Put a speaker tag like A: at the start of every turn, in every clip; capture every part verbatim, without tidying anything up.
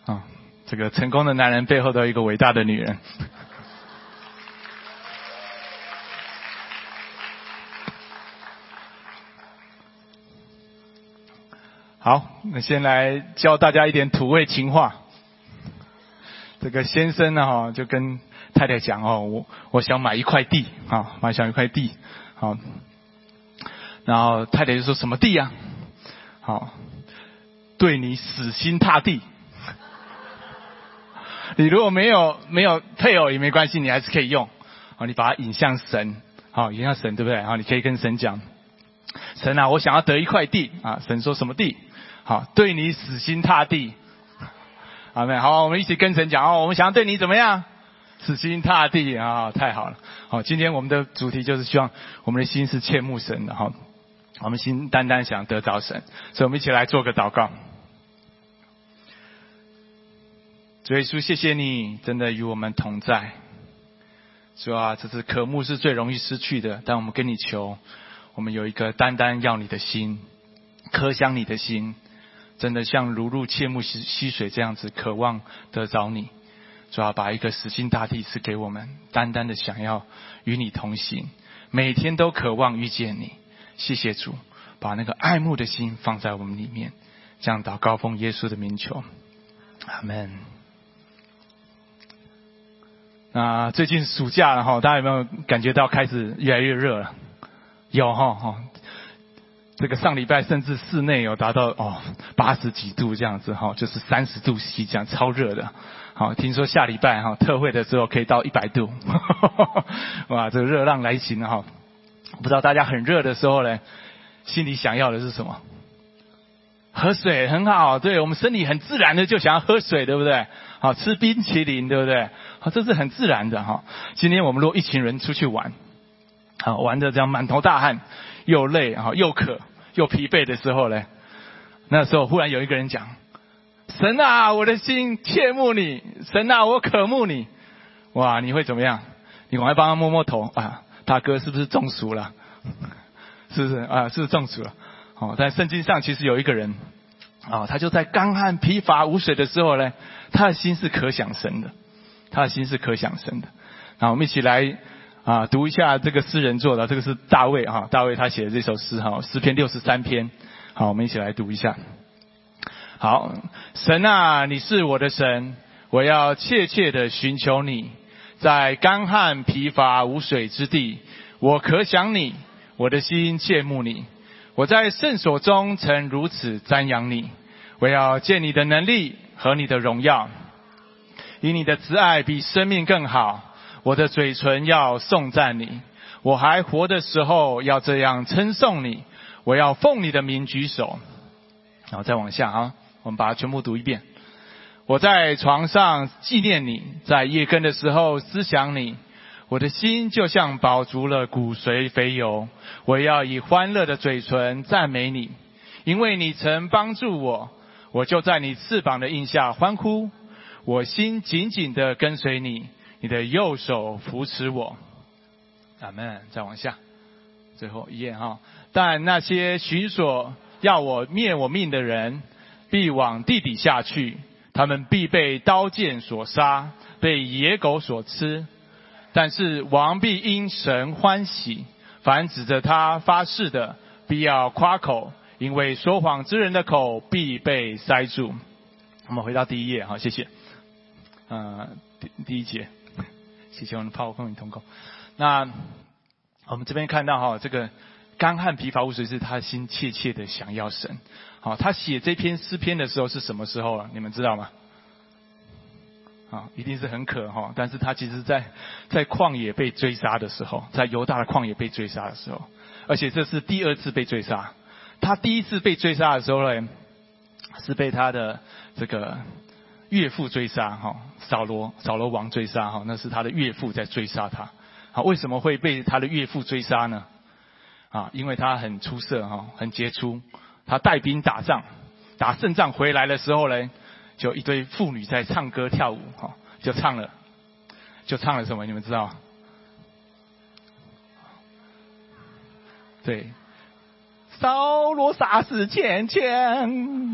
A: 啊，这个成功的男人背后都有一个伟大的女人。好，那先来教大家一点土味情话。这个先生呢，哈，就跟太太讲哦，我我想买一块地啊，买想一块地，好，然后太太就说什么地啊？好，对你死心塌地。你如果没有没有配偶也没关系，你还是可以用。好，你把它引向神，好，引向神，对不对？好，你可以跟神讲，神啊，我想要得一块地啊。神说什么地？好，对你死心塌地。好没有？好，我们一起跟神讲哦，我们想要对你怎么样？死心塌地啊！太好了。好，今天我们的主题就是希望我们的心是切慕神的哈，我们心单单想得着神，所以我们一起来做个祷告。主耶稣，谢谢你真的与我们同在。主啊，这是渴慕是最容易失去的，但我们跟你求，我们有一个单单要你的心，渴想你的心，真的像如入切慕溪水这样子渴望得着你。主啊，把一个死心塌地赐给我们，单单的想要与你同行，每天都渴望遇见你。谢谢主，把那个爱慕的心放在我们里面，这样祷告奉耶稣的名求，阿们。那最近暑假了哈，大家有没有感觉到开始越来越热了？有哈哈，这个上礼拜甚至室内有达到哦八十几度这样子哈，就是三十度 C 这样超热的。好，听说下礼拜哈特会的时候可以到一百度，哇，这个热浪来袭了哈。不知道大家很热的时候呢，心里想要的是什么？喝水很好，对，我们身体很自然的就想要喝水，对不对？好，吃冰淇淋，对不对？好，这是很自然的哈。今天我们如果一群人出去玩，好，玩的这样满头大汗，又累哈，又渴又疲惫的时候呢，那时候忽然有一个人讲，神啊，我的心切慕你，神啊，我渴慕你。哇，你会怎么样？你赶快帮他摸摸头啊，大哥是不是中暑了？是不是啊？是不是中暑了？哦，在圣经上其实有一个人啊、哦，他就在干旱疲乏无水的时候呢，他的心是可想神的，他的心是可想神的。那我们一起来啊读一下这个诗人做的，这个是大卫哈、啊，大卫他写的这首诗哈，诗篇六十三篇。好，我们一起来读一下。好，神啊，你是我的神，我要切切的寻求你，在干旱疲乏无水之地，我可想你，我的心切慕你。我在圣所中曾如此瞻仰你，我要见你的能力和你的荣耀。以你的慈爱比生命更好，我的嘴唇要颂赞你。我还活的时候要这样称颂你，我要奉你的名举手。好，再往下啊，我们把它全部读一遍。我在床上纪念你，在夜更的时候思想你。我的心就像饱足了骨髓肥油，我要以欢乐的嘴唇赞美你，因为你曾帮助我，我就在你翅膀的荫下欢呼。我心紧紧地跟随你，你的右手扶持我。阿们。再往下，最后一页哈。但那些寻索要我灭我命的人，必往地底下去，他们必被刀剑所杀，被野狗所吃。但是王必因神欢喜，凡指着他发誓的，必要夸口，因为说谎之人的口必被塞住。我们回到第一页，好，谢谢。呃，第第一节，谢谢我们的PowerPoint同工。那我们这边看到哈，这个干旱疲乏无水是他心切切的想要神。好，他写这篇诗篇的时候是什么时候啊？你们知道吗？啊，一定是很渴哈，但是他其实在在旷野被追杀的时候，在犹大的旷野被追杀的时候，而且这是第二次被追杀。他第一次被追杀的时候呢，是被他的这个岳父追杀哈，扫罗扫罗王追杀哈，那是他的岳父在追杀他。好，为什么会被他的岳父追杀呢？啊，因为他很出色哈，很杰出，他带兵打仗，打胜仗回来的时候呢，就一堆妇女在唱歌跳舞，哈，就唱了，就唱了什么？你们知道？对，扫罗杀死千千，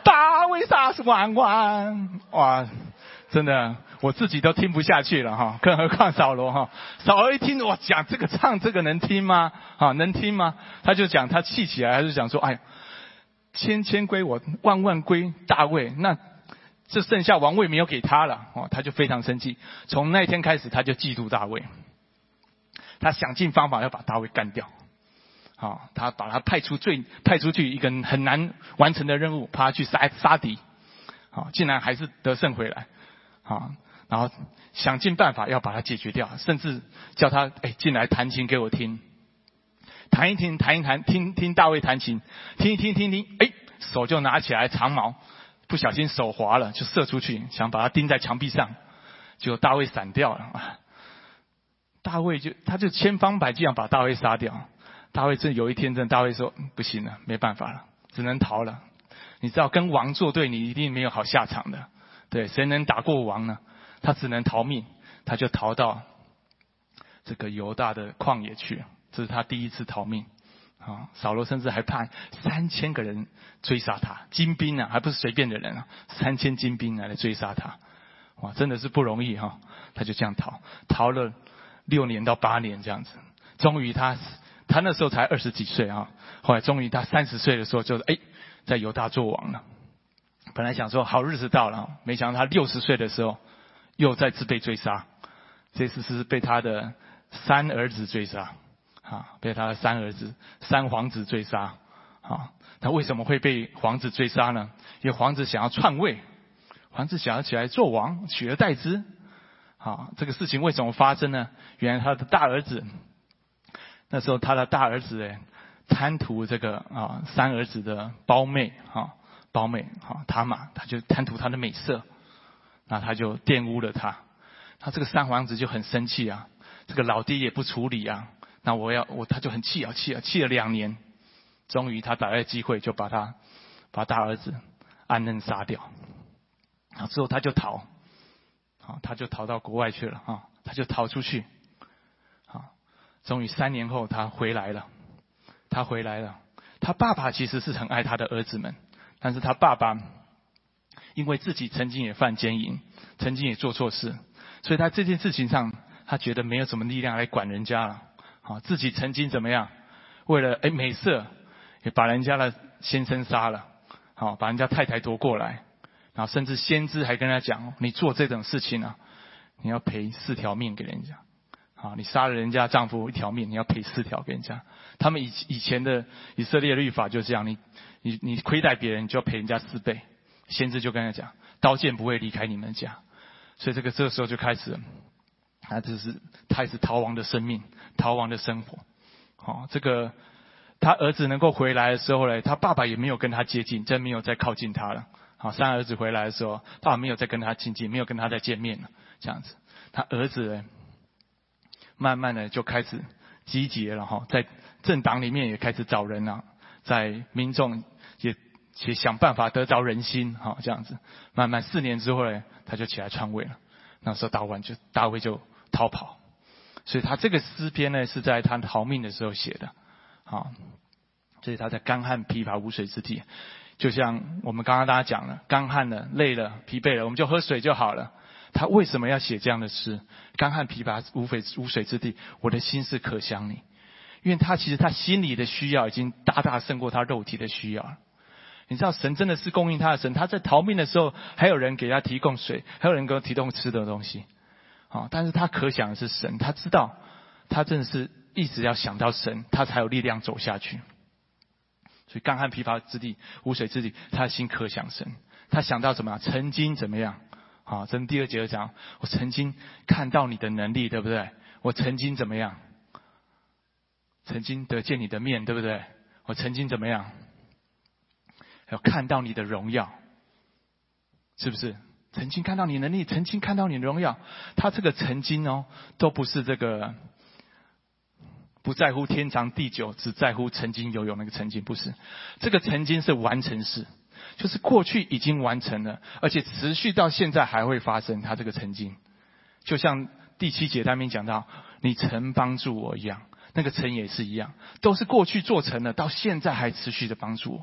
A: 大卫杀是万万，哇，真的我自己都听不下去了哈，更何况扫罗哈。扫罗一听我讲这个唱这个能听吗？啊，能听吗？他就讲他气起来，他就讲说，哎，千千归我，万万归大卫，那这剩下王位没有给他了哦，他就非常生气。从那一天开始，他就嫉妒大卫，他想尽方法要把大卫干掉。好，他把他派出最派出去一个很难完成的任务，派他去杀杀敌。好，竟然还是得胜回来。好，然后想尽办法要把他解决掉，甚至叫他哎进来弹琴给我听，弹一听，弹一弹，听听大卫弹琴，听一听，听听，哎，手就拿起来长矛，不小心手滑了，就射出去，想把他钉在墙壁上，结果大卫闪掉了。大卫就他就千方百计想把大卫杀掉。大卫真有一天，真的大卫说不行了，没办法了，只能逃了。你知道跟王作对，你一定没有好下场的。对，谁能打过王呢？他只能逃命，他就逃到这个犹大的旷野去，这是他第一次逃命。啊，扫罗甚至还派三千个人追杀他，精兵啊，还不是随便的人啊，三千精兵来追杀他。哇，真的是不容易哈！他就这样逃，逃了六年到八年这样子，终于他。他那时候才二十几岁啊，后来终于他三十岁的时候，就是哎，在犹大做王了。本来想说好日子到了，没想到他六十岁的时候，又再次被追杀。这次是被他的三儿子追杀，啊，被他的三儿子、三皇子追杀。啊，他为什么会被皇子追杀呢？因为皇子想要篡位，皇子想要起来做王，取而代之。啊，这个事情为什么发生呢？原来他的大儿子。那时候他的大儿子哎，贪图这个啊三儿子的胞妹啊胞妹啊他玛，他就贪图他的美色，那他就玷污了他。他这个三皇子就很生气啊，这个老爹也不处理啊，那我要我他就很气啊气啊气了两年，终于他逮到机会就把他把大儿子暗嫩杀掉。然后之后他就逃，好他就逃到国外去了啊，他就逃出去。终于三年后他回来了，他回来了。他爸爸其实是很爱他的儿子们，但是他爸爸因为自己曾经也犯奸淫，曾经也做错事，所以他这件事情上他觉得没有什么力量来管人家了。好，自己曾经怎么样，为了哎美色也把人家的先生杀了，好把人家太太夺过来，然后甚至先知还跟他讲，你做这种事情啊，你要赔四条命给人家。啊，你杀了人家丈夫一条命，你要赔四条给人家。他们以以前的以色列律法就这样，你你你亏待别人，你就要赔人家四倍。先知就跟他讲，刀剑不会离开你们家。所以这个这个时候就开始，他就是开始逃亡的生命，逃亡的生活。好，这个他儿子能够回来的时候呢，他爸爸也没有跟他接近，真没有再靠近他了。好，三儿子回来的时候，爸爸没有再跟他亲近，没有跟他再见面了，这样子。他儿子呢？慢慢的就开始集结了哈，在政党里面也开始找人啊，在民众也也想办法得着人心哈，这样子。慢慢四年之后呢，他就起来篡位了。那时候大卫就大卫就逃跑，所以他这个诗篇呢是在他逃命的时候写的，好，所以他在干旱疲乏无水之地，就像我们刚刚大家讲了，干旱了、累了、疲惫了，我们就喝水就好了。他为什么要写这样的诗？干旱疲乏无水无水之地，我的心是可想你。因为他其实他心里的需要已经大大胜过他肉体的需要了。你知道神真的是供应他的神，他在逃命的时候还有人给他提供水，还有人给他提供吃的东西。好，但是他可想的是神，他知道他真的是一直要想到神，他才有力量走下去。所以干旱疲乏之地无水之地，他的心可想神。他想到怎么样？曾经怎么样？好，这第二节讲，我曾经看到你的能力，对不对？我曾经怎么样？曾经得见你的面，对不对？我曾经怎么样？要看到你的荣耀，是不是？曾经看到你能力，曾经看到你的荣耀。他这个曾经哦，都不是这个不在乎天长地久，只在乎曾经拥有那个曾经，不是。这个曾经是完成式。就是过去已经完成了，而且持续到现在还会发生。他这个曾经，就像第七节他们讲到，你曾帮助我一样，那个曾也是一样，都是过去做成了，到现在还持续的帮助我。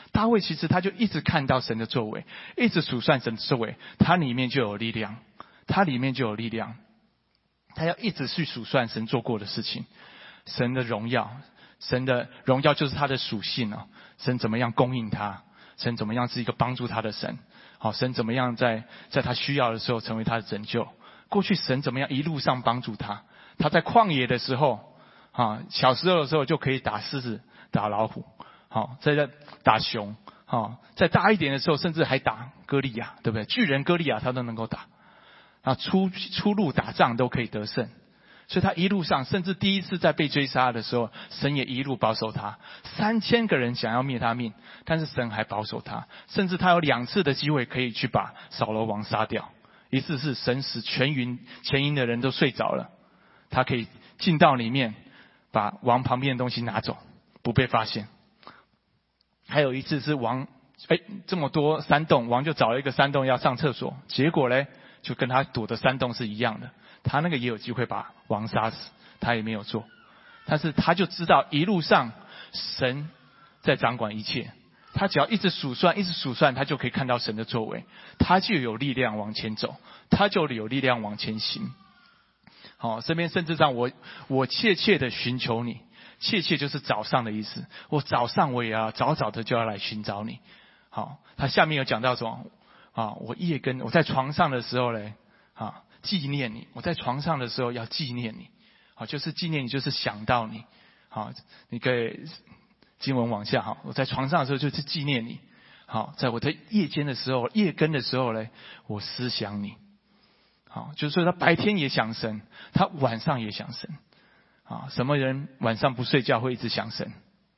A: 大卫其实他就一直看到神的作为，一直数算神的作为，他里面就有力量，他里面就有力量。他要一直去数算神做过的事情，神的荣耀，神的荣耀就是他的属性啊，神怎么样供应他，神怎么样是一个帮助他的神，好，神怎么样在在他需要的时候成为他的拯救。过去神怎么样一路上帮助他，他在旷野的时候啊，小时候的时候就可以打狮子打老虎，好，在打熊，好，再大一点的时候甚至还打歌利亚，对不对？巨人歌利亚他都能够打，啊，出出路打仗都可以得胜。所以他一路上，甚至第一次在被追杀的时候，神也一路保守他。三千个人想要灭他命，但是神还保守他。甚至他有两次的机会可以去把扫罗王杀掉。一次是神使全营全营的人都睡着了，他可以进到里面，把王旁边的东西拿走，不被发现。还有一次是王，哎，这么多山洞，王就找了一个山洞要上厕所，结果嘞，就跟他躲的山洞是一样的。他那个也有机会把王杀死，他也没有做。但是他就知道一路上神在掌管一切，他只要一直数算，一直数算，他就可以看到神的作为，他就有力量往前走，他就有力量往前行。好，这边甚至让我我切切的寻求你，切切就是早上的意思。我早上我也要早早的就要来寻找你。好，他下面有讲到什么啊？我夜更，我在床上的时候嘞，啊。纪念你，我在床上的时候要纪念你，好，就是纪念你，就是想到你，好，你可以经文往下，好，我在床上的时候就是纪念你，好，在我在夜间的时候，夜更的时候呢，我思想你，好，就是说他白天也想神，他晚上也想神，啊，什么人晚上不睡觉会一直想神？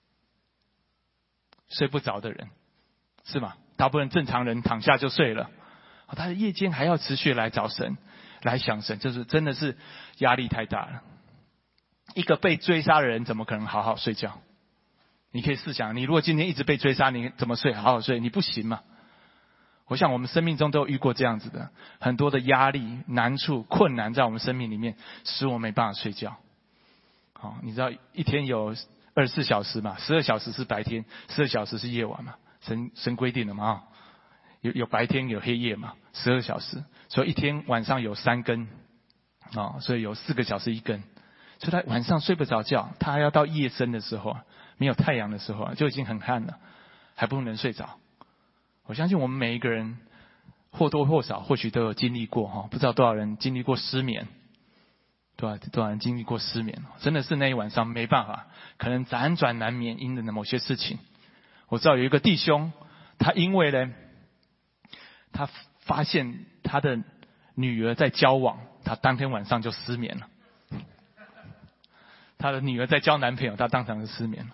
A: 睡不着的人，是吗？大部分正常人躺下就睡了，他的夜间还要持续来找神。来想神，就是真的是压力太大了。一个被追杀的人怎么可能好好睡觉？你可以试想，你如果今天一直被追杀，你怎么睡？好好睡，你不行嘛。我想我们生命中都有遇过这样子的，很多的压力、难处、困难在我们生命里面，使我没办法睡觉。好，你知道一天有二十四小时嘛，十二小时是白天，十二小时是夜晚嘛，神神规定的嘛。有有白天有黑夜嘛，十二小时，所以一天晚上有三更，啊、哦，所以有四个小时一更，所以他晚上睡不着觉，他还要到夜深的时候，没有太阳的时候就已经很暗了，还不能睡着。我相信我们每一个人或多或少或许都有经历过哈，不知道多少人经历过失眠，多少多少人经历过失眠，真的是那一晚上没办法，可能辗转难眠，因的某些事情。我知道有一个弟兄，他因为呢。他发现他的女儿在交往，他当天晚上就失眠了。他的女儿在交男朋友，他当场就失眠了。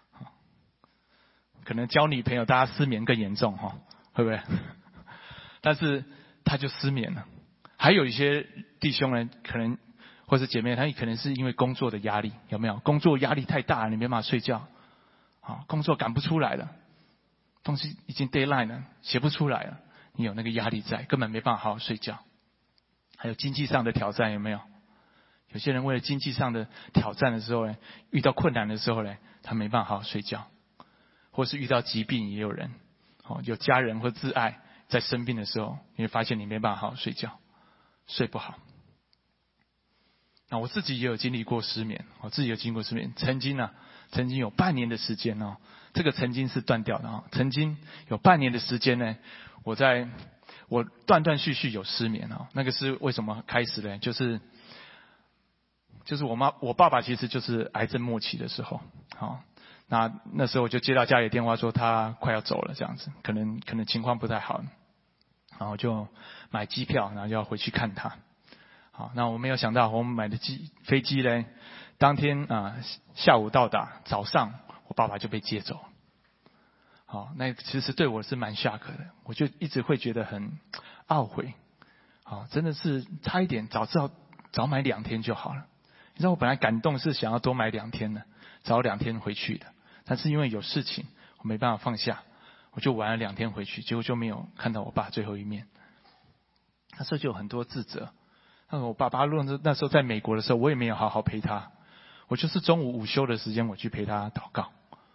A: 可能交女朋友，大家失眠更严重哈，会不会？但是他就失眠了。还有一些弟兄呢，可能或是姐妹，他可能是因为工作的压力，有没有？工作压力太大了，你没办法睡觉，啊，工作赶不出来了，东西已经 deadline 了，写不出来了。你有那个压力在，根本没办法好好睡觉。还有经济上的挑战，有没有？有些人为了经济上的挑战的时候呢，遇到困难的时候呢，他没办法好好睡觉，或是遇到疾病，也有人，哦，有家人或挚爱在生病的时候，你会发现你没办法好好睡觉，睡不好。那我自己也有经历过失眠，我自己有经历过失眠，曾经呢、啊，曾经有半年的时间哦，这个曾经是断掉的哦，曾经有半年的时间呢。我在我断断续续有失眠啊，那个是为什么开始呢？就是就是我妈我爸爸其实就是癌症末期的时候，好，那那时候我就接到家里的电话说他快要走了这样子，可能可能情况不太好，然后就买机票，然后就要回去看他。好，那我没有想到我们买的机飞机呢，当天啊下午到达，早上我爸爸就被接走。好，那其实对我是蛮 shock 的，我就一直会觉得很懊悔。好，真的是差一点，早知道早买两天就好了。你知道我本来感动是想要多买两天的，早两天回去的，但是因为有事情，我没办法放下，我就晚了两天回去，结果就没有看到我爸最后一面。那时候就有很多自责。那我爸爸那时候在美国的时候，我也没有好好陪他，我就是中午午休的时间我去陪他祷告。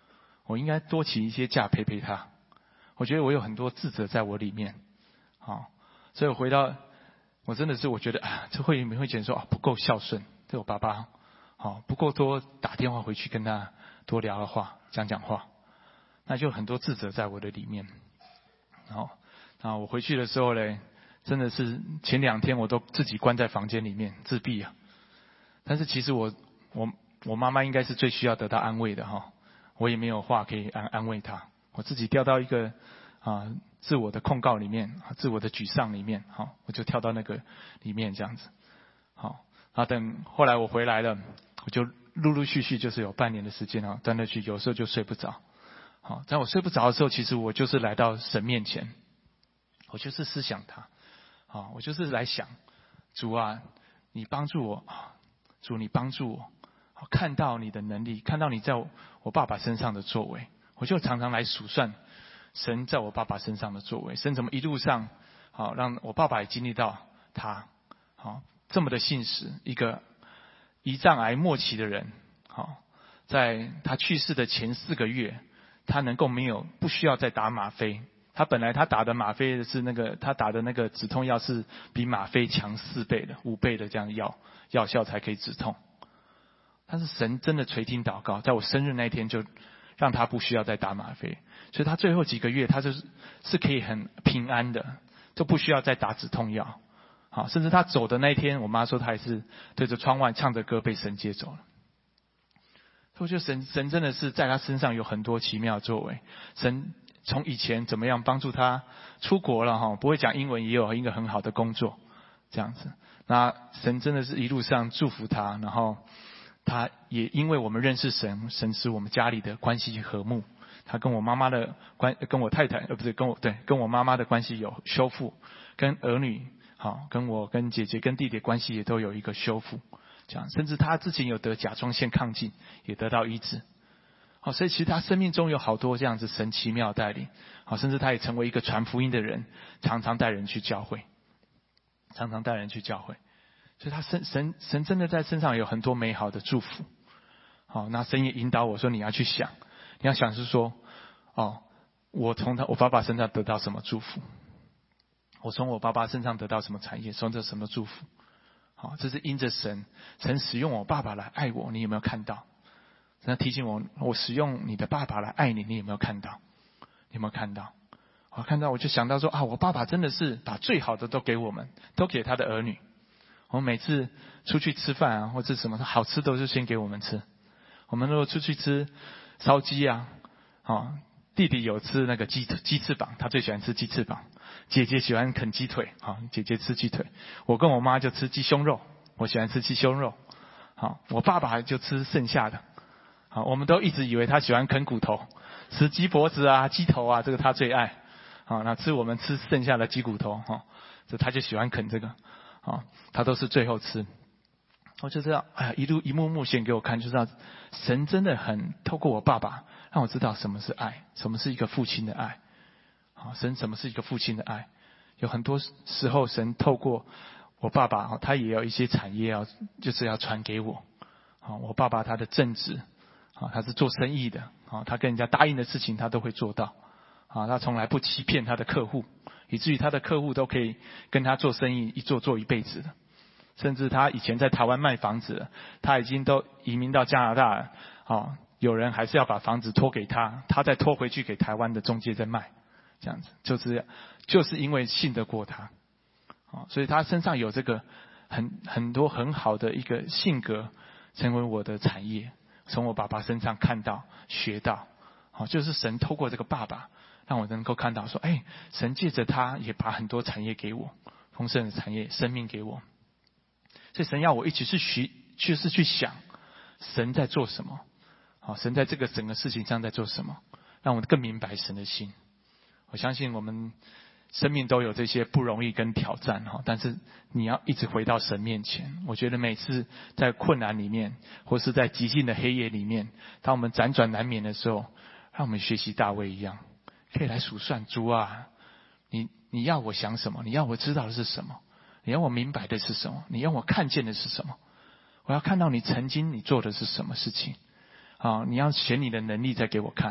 A: 我应该多请一些假陪陪他。我觉得我有很多自责在我里面，好，所以我回到，我真的是我觉得啊，这会里面会觉得说啊不够孝顺，对我爸爸，好不够多打电话回去跟他多聊的话，讲讲话，那就很多自责在我的里面。好，那我回去的时候嘞，真的是前两天我都自己关在房间里面自闭啊。但是其实我我我妈妈应该是最需要得到安慰的哈，我也没有话可以安安慰她，我自己掉到一个啊自我的控告里面，自我的沮丧里面，好，我就跳到那个里面这样子。好，啊等后来我回来了，我就陆陆续续就是有半年的时间啊，断断续续有时候就睡不着。好，在我睡不着的时候，其实我就是来到神面前，我就是思想他，好，我就是来想，主啊，你帮助我，主你帮助我，看到你的能力，看到你在我爸爸身上的作为，我就常常来数算神在我爸爸身上的作为，神怎么一路上好让我爸爸也经历到他，好这么的信实，一个胰脏癌末期的人，好在他去世的前四个月。他能够没有不需要再打吗啡，他本来他打的吗啡是那个他打的那个止痛药是比吗啡强四倍的五倍的这样药药效才可以止痛，但是神真的垂听祷告，在我生日那一天就让他不需要再打吗啡，所以他最后几个月他就是是可以很平安的，就不需要再打止痛药，好，甚至他走的那一天，我妈说他还是对着窗外唱着歌被神接走了。我觉得神神真的是在他身上有很多奇妙的作为。神从以前怎么样帮助他出国了哈，不会讲英文也有一个很好的工作，这样子。那神真的是一路上祝福他，然后他也因为我们认识神，神使我们家里的关系和睦。他跟我妈妈的关，跟我太太呃不是跟我对跟我妈妈的关系有修复，跟儿女好，跟我跟姐姐跟弟弟关系也都有一个修复。这样，甚至他之前有得甲状腺亢进，也得到医治。好，所以其实他生命中有好多这样子神奇妙带领。好，甚至他也成为一个传福音的人，常常带人去教会，常常带人去教会。所以他神神神真的在身上有很多美好的祝福。好，那神也引导我说你要去想，你要想是说，哦，我从他我爸爸身上得到什么祝福？我从我爸爸身上得到什么产业？从这什么祝福？好，这是因着神，神使用我爸爸来爱我，你有没有看到？神提醒我，我使用你的爸爸来爱你，你有没有看到？你有没有看到？我看到我就想到说啊，我爸爸真的是把最好的都给我们，都给他的儿女。我们每次出去吃饭啊，或者什么好吃都是先给我们吃。我们如果出去吃烧鸡啊，啊，弟弟有吃那个鸡鸡翅膀，他最喜欢吃鸡翅膀。姐姐喜欢啃鸡腿，好，姐姐吃鸡腿。我跟我妈就吃鸡胸肉，我喜欢吃鸡胸肉。好，我爸爸就吃剩下的。好，我们都一直以为他喜欢啃骨头，吃鸡脖子啊、鸡头啊，这个他最爱。好，那吃我们吃剩下的鸡骨头，哈，这他就喜欢啃这个。好，他都是最后吃。我就知道，哎呀，一路一幕幕显给我看，就知道神真的很透过我爸爸，让我知道什么是爱，什么是一个父亲的爱。好，神什么是一个父亲的爱？有很多时候，神透过我爸爸，他也有一些产业要，就是要传给我。好，我爸爸他的正直，好，他是做生意的，好，他跟人家答应的事情他都会做到。好，他从来不欺骗他的客户，以至于他的客户都可以跟他做生意，一做做一辈子的。甚至他以前在台湾卖房子，他已经都移民到加拿大了。好，有人还是要把房子托给他，他再托回去给台湾的中介再卖。这样子，就是就是因为信得过他，好，所以他身上有这个很很多很好的一个性格，成为我的产业，从我爸爸身上看到学到，好，就是神透过这个爸爸，让我能够看到说，哎，神借着他也把很多产业给我，丰盛的产业，生命给我，所以神要我一起去学，就是去想神在做什么，好，神在这个整个事情上在做什么，让我更明白神的心。我相信我们生命都有这些不容易跟挑战哈，但是你要一直回到神面前。我觉得每次在困难里面，或是在极尽的黑夜里面，当我们辗转难眠的时候，让我们学习大卫一样，可以来数算主啊，你你要我想什么？你要我知道的是什么？你要我明白的是什么？你要我看见的是什么？我要看到你曾经你做的是什么事情啊？你要显你的能力再给我看。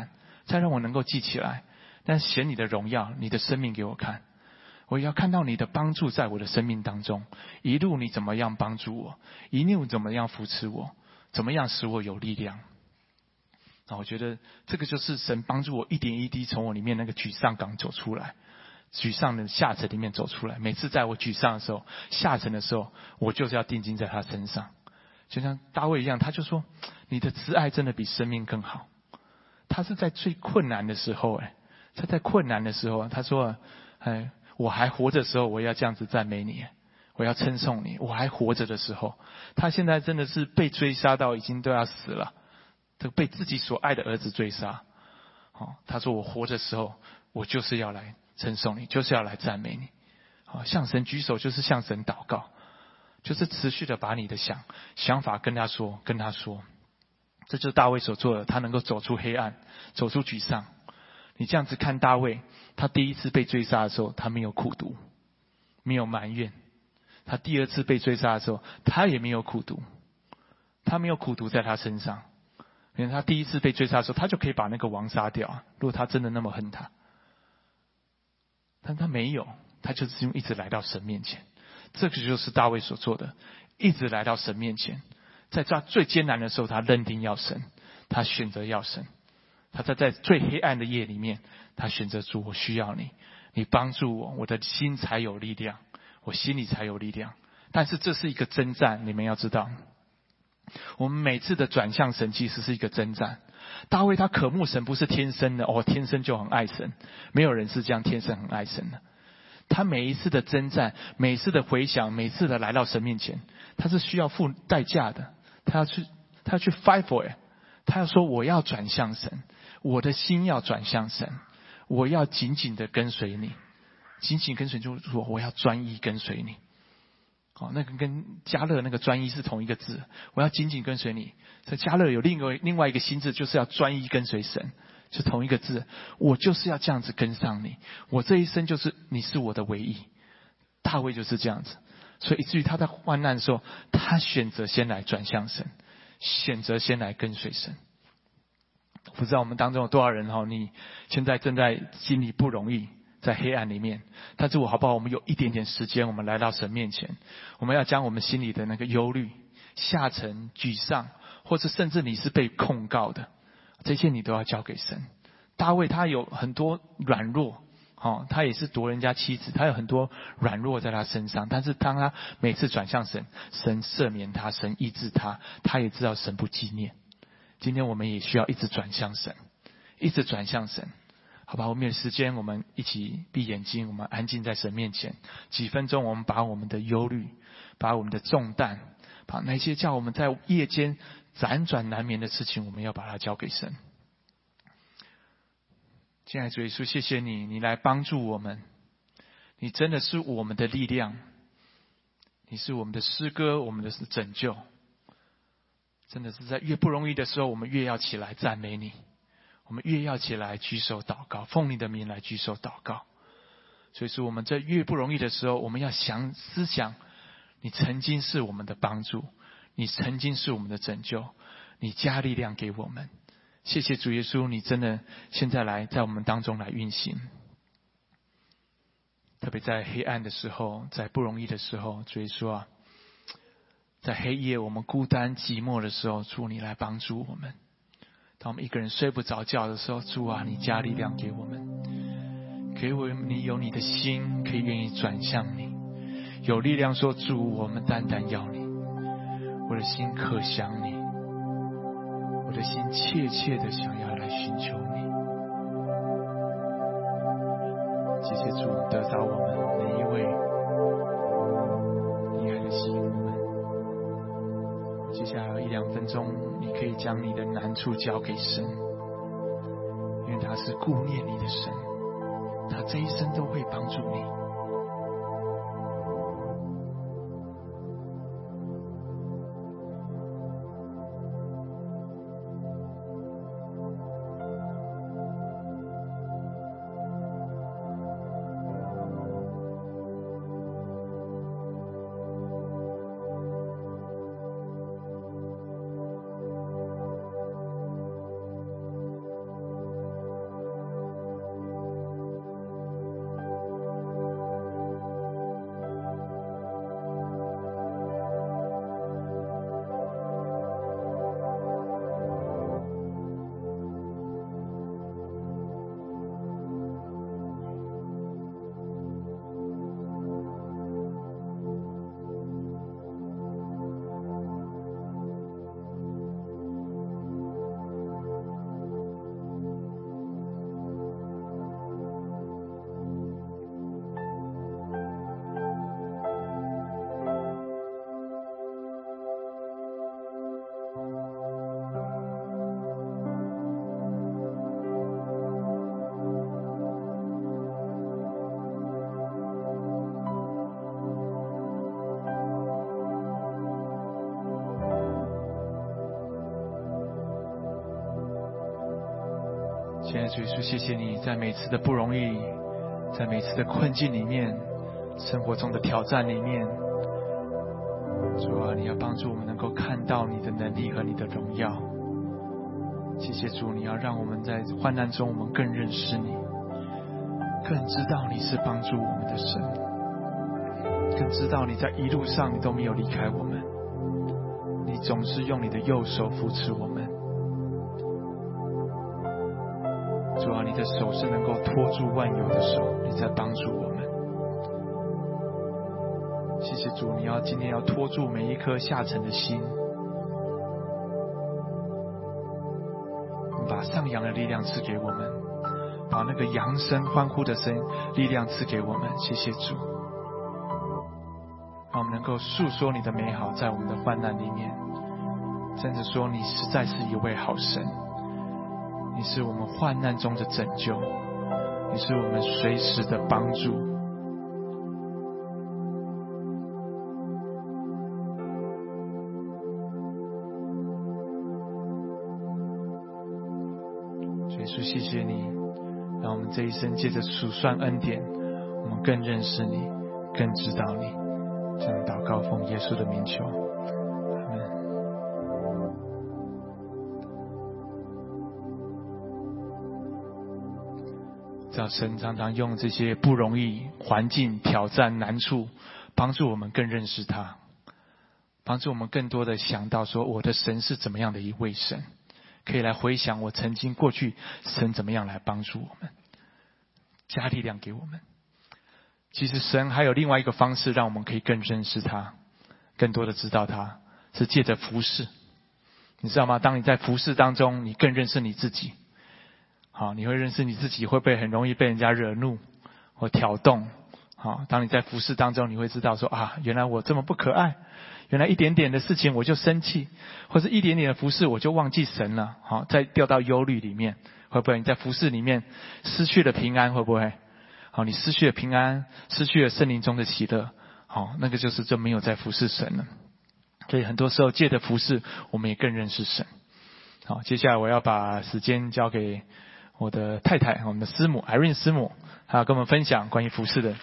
A: 再让我能够记起来，但显你的荣耀，你的生命给我看。我也要看到你的帮助在我的生命当中，一路你怎么样帮助我，一路怎么样扶持我，怎么样使我有力量。那我觉得这个就是神帮助我一点一滴从我里面那个沮丧港走出来，沮丧的下沉里面走出来。每次在我沮丧的时候，下沉的时候，我就是要定睛在他身上。就像大卫一样，他就说你的慈爱真的比生命更好。他是在最困难的时候，哎，他在困难的时候，他说，哎，我还活着的时候，我要这样子赞美你，我要称颂你。我还活着的时候，他现在真的是被追杀到已经都要死了，被自己所爱的儿子追杀。哦，他说我活着的时候，我就是要来称颂你，就是要来赞美你。哦，向神举手就是向神祷告，就是持续的把你的想想法跟他说，跟他说。这就是大卫所做的，他能够走出黑暗，走出沮丧。你这样子看大卫，他第一次被追杀的时候，他没有苦毒，没有埋怨；他第二次被追杀的时候，他也没有苦毒，他没有苦毒在他身上。因为他第一次被追杀的时候，他就可以把那个王杀掉，如果他真的那么恨他。但他没有，他就是一直来到神面前。这个就是大卫所做的，一直来到神面前。在他最艰难的时候，他认定要神，他选择要神。他在在最黑暗的夜里面，他选择主，我需要你，你帮助我，我的心才有力量，我心里才有力量。但是这是一个征战，你们要知道，我们每次的转向神其实是一个征战。大卫他渴慕神不是天生的，哦，天生就很爱神，没有人是这样天生很爱神的。他每一次的征战，每一次的回想，每次的来到神面前，他是需要付代价的。他要去，他要去 fight for it。他要说我要转向神，我的心要转向神，我要紧紧的跟随你，紧紧跟随就是说我要专一跟随你。哦，那个跟迦勒那个专一是同一个字，我要紧紧跟随你。在迦勒有另外另外一个心字，就是要专一跟随神，是同一个字。我就是要这样子跟上你，我这一生就是你是我的唯一。大卫就是这样子。所以以至于他在患难的时候，他选择先来转向神，选择先来跟随神。不知道我们当中有多少人哈，你现在正在心里不容易，在黑暗里面。但是我好不好？我们有一点点时间，我们来到神面前，我们要将我们心里的那个忧虑、下沉、沮丧，或是甚至你是被控告的，这些你都要交给神。大卫他有很多软弱。哦，他也是夺人家妻子，他有很多软弱在他身上，但是当他每次转向神，神赦免他，神医治他，他也知道神不纪念。今天我们也需要一直转向神，一直转向神，好吧？我们有时间，我们一起闭眼睛，我们安静在神面前几分钟，我们把我们的忧虑，把我们的重担，把那些叫我们在夜间辗转难眠的事情，我们要把它交给神。亲爱的主耶稣，谢谢你，你来帮助我们，你真的是我们的力量，你是我们的诗歌，我们的是拯救。真的是在越不容易的时候，我们越要起来赞美你，我们越要起来举手祷告，奉你的名来举手祷告。所以说我们在越不容易的时候，我们要想思想，你曾经是我们的帮助，你曾经是我们的拯救，你加力量给我们。谢谢主耶稣，你真的现在来在我们当中来运行。特别在黑暗的时候，在不容易的时候，主耶稣啊，在黑夜我们孤单寂寞的时候，主你来帮助我们。当我们一个人睡不着觉的时候，主啊，你加力量给我们，给我们你有你的心，可以愿意转向你，有力量说主，我们单单要你，我的心可想你，我的心切切的想要来寻求你。谢谢主，得着我们每一位你爱的心我们。接下来有一两分钟，你可以将你的难处交给神，因为他是顾念你的神，他这一生都会帮助你。 现在主耶稣，谢谢你在每次的不容易，在每次的困境里面，生活中的挑战里面，主啊，你要帮助我们能够看到你的能力和你的荣耀。谢谢主，你要让我们在患难中我们更认识你，更知道你是帮助我们的神，更知道你在一路上你都没有离开我们，你总是用你的右手扶持我们。主啊，你的手是能够托住万有的手，你在帮助我们。谢谢主，你要今天要托住每一颗下沉的心，你把上扬的力量赐给我们，把那个扬声欢呼的声力量赐给我们。谢谢主，让我们能够诉说你的美好，在我们的患难里面，甚至说你实在是一位好神，你是我们患难中的拯救，你是我们随时的帮助。耶稣，谢谢你，让我们这一生借着数算恩典，我们更认识你，更知道你。这样祷告，奉耶稣的名求，阿们。知道神常常用这些不容易、环境、挑战、难处，帮助我们更认识他，帮助我们更多的想到说，我的神是怎么样的一位神，可以来回想我曾经过去神怎么样来帮助我们，加力量给我们。其实神还有另外一个方式让我们可以更认识他，更多的知道他，是借着服事。你知道吗？当你在服事当中，你更认识你自己。好，你会认识你自己会不会很容易被人家惹怒或挑动。好，当你在服事当中，你会知道说啊，原来我这么不可爱，原来一点点的事情我就生气，或是一点点的服事我就忘记神了。好，再掉到忧虑里面，会不会你在服事里面失去了平安？会不会？好，你失去了平安，失去了圣灵中的喜乐。好，那个就是就没有在服事神了。所以很多时候借着服事，我们也更认识神。好，接下来我要把时间交给我的太太，我们的师母 Irene 师母，还要跟我们分享关于服事的。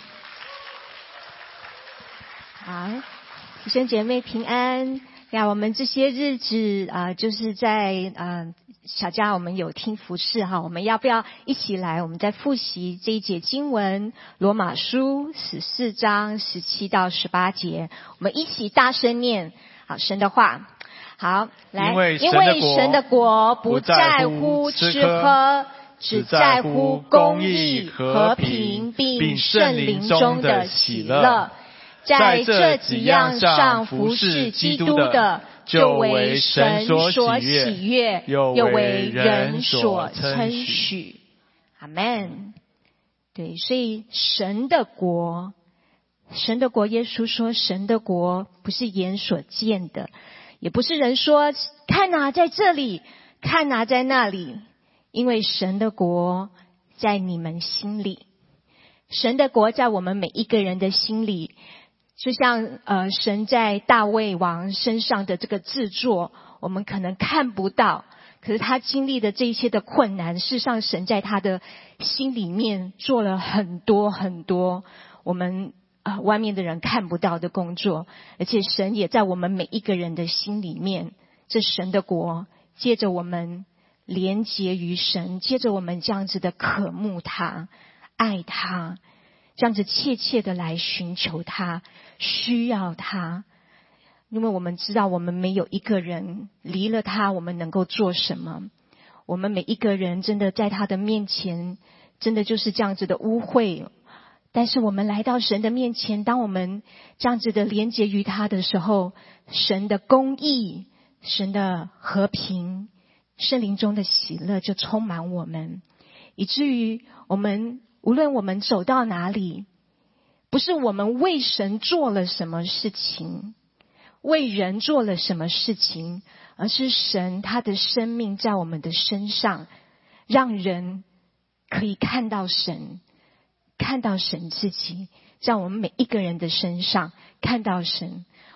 B: 好，弟兄姐妹平安呀！我们这些日子啊、呃，就是在呃小家我们有听服事哈，我们要不要一起来？我们在复习这一节经文，罗马书十四章十七到十八节，我们一起大声念好神的话。好，来，
A: 因为
B: 因为神的国不在乎吃喝，只在乎公义、和平，并圣灵中的喜乐。在这几样上服侍基督的，就为神所喜悦，又为人所称许。阿们。对，所以神的国，神的国，耶稣说，神的国不是眼所见的，也不是人说看啊在这里，看啊在那里，因为神的国在你们心里，神的国在我们每一个人的心里。就像呃，神在大卫王身上的这个制作，我们可能看不到，可是他经历的这一些的困难，事实上神在他的心里面做了很多很多我们啊、呃、外面的人看不到的工作，而且神也在我们每一个人的心里面。这神的国，借着我们连结于神，借着我们这样子的渴慕他、爱他，这样子切切的来寻求他，需要他。因为我们知道我们没有一个人离了他我们能够做什么，我们每一个人真的在他的面前真的就是这样子的污秽，但是我们来到神的面前，当我们这样子的连结于他的时候，神的公义、神的和平、圣灵中的喜乐就充满我们，以至于我们无论我们走到哪里，不是我们为神做了什么事情，为人做了什么事情，而是神他的生命在我们的身上，让人可以看到神，看到神自己，在我们每一个人的身上看到神。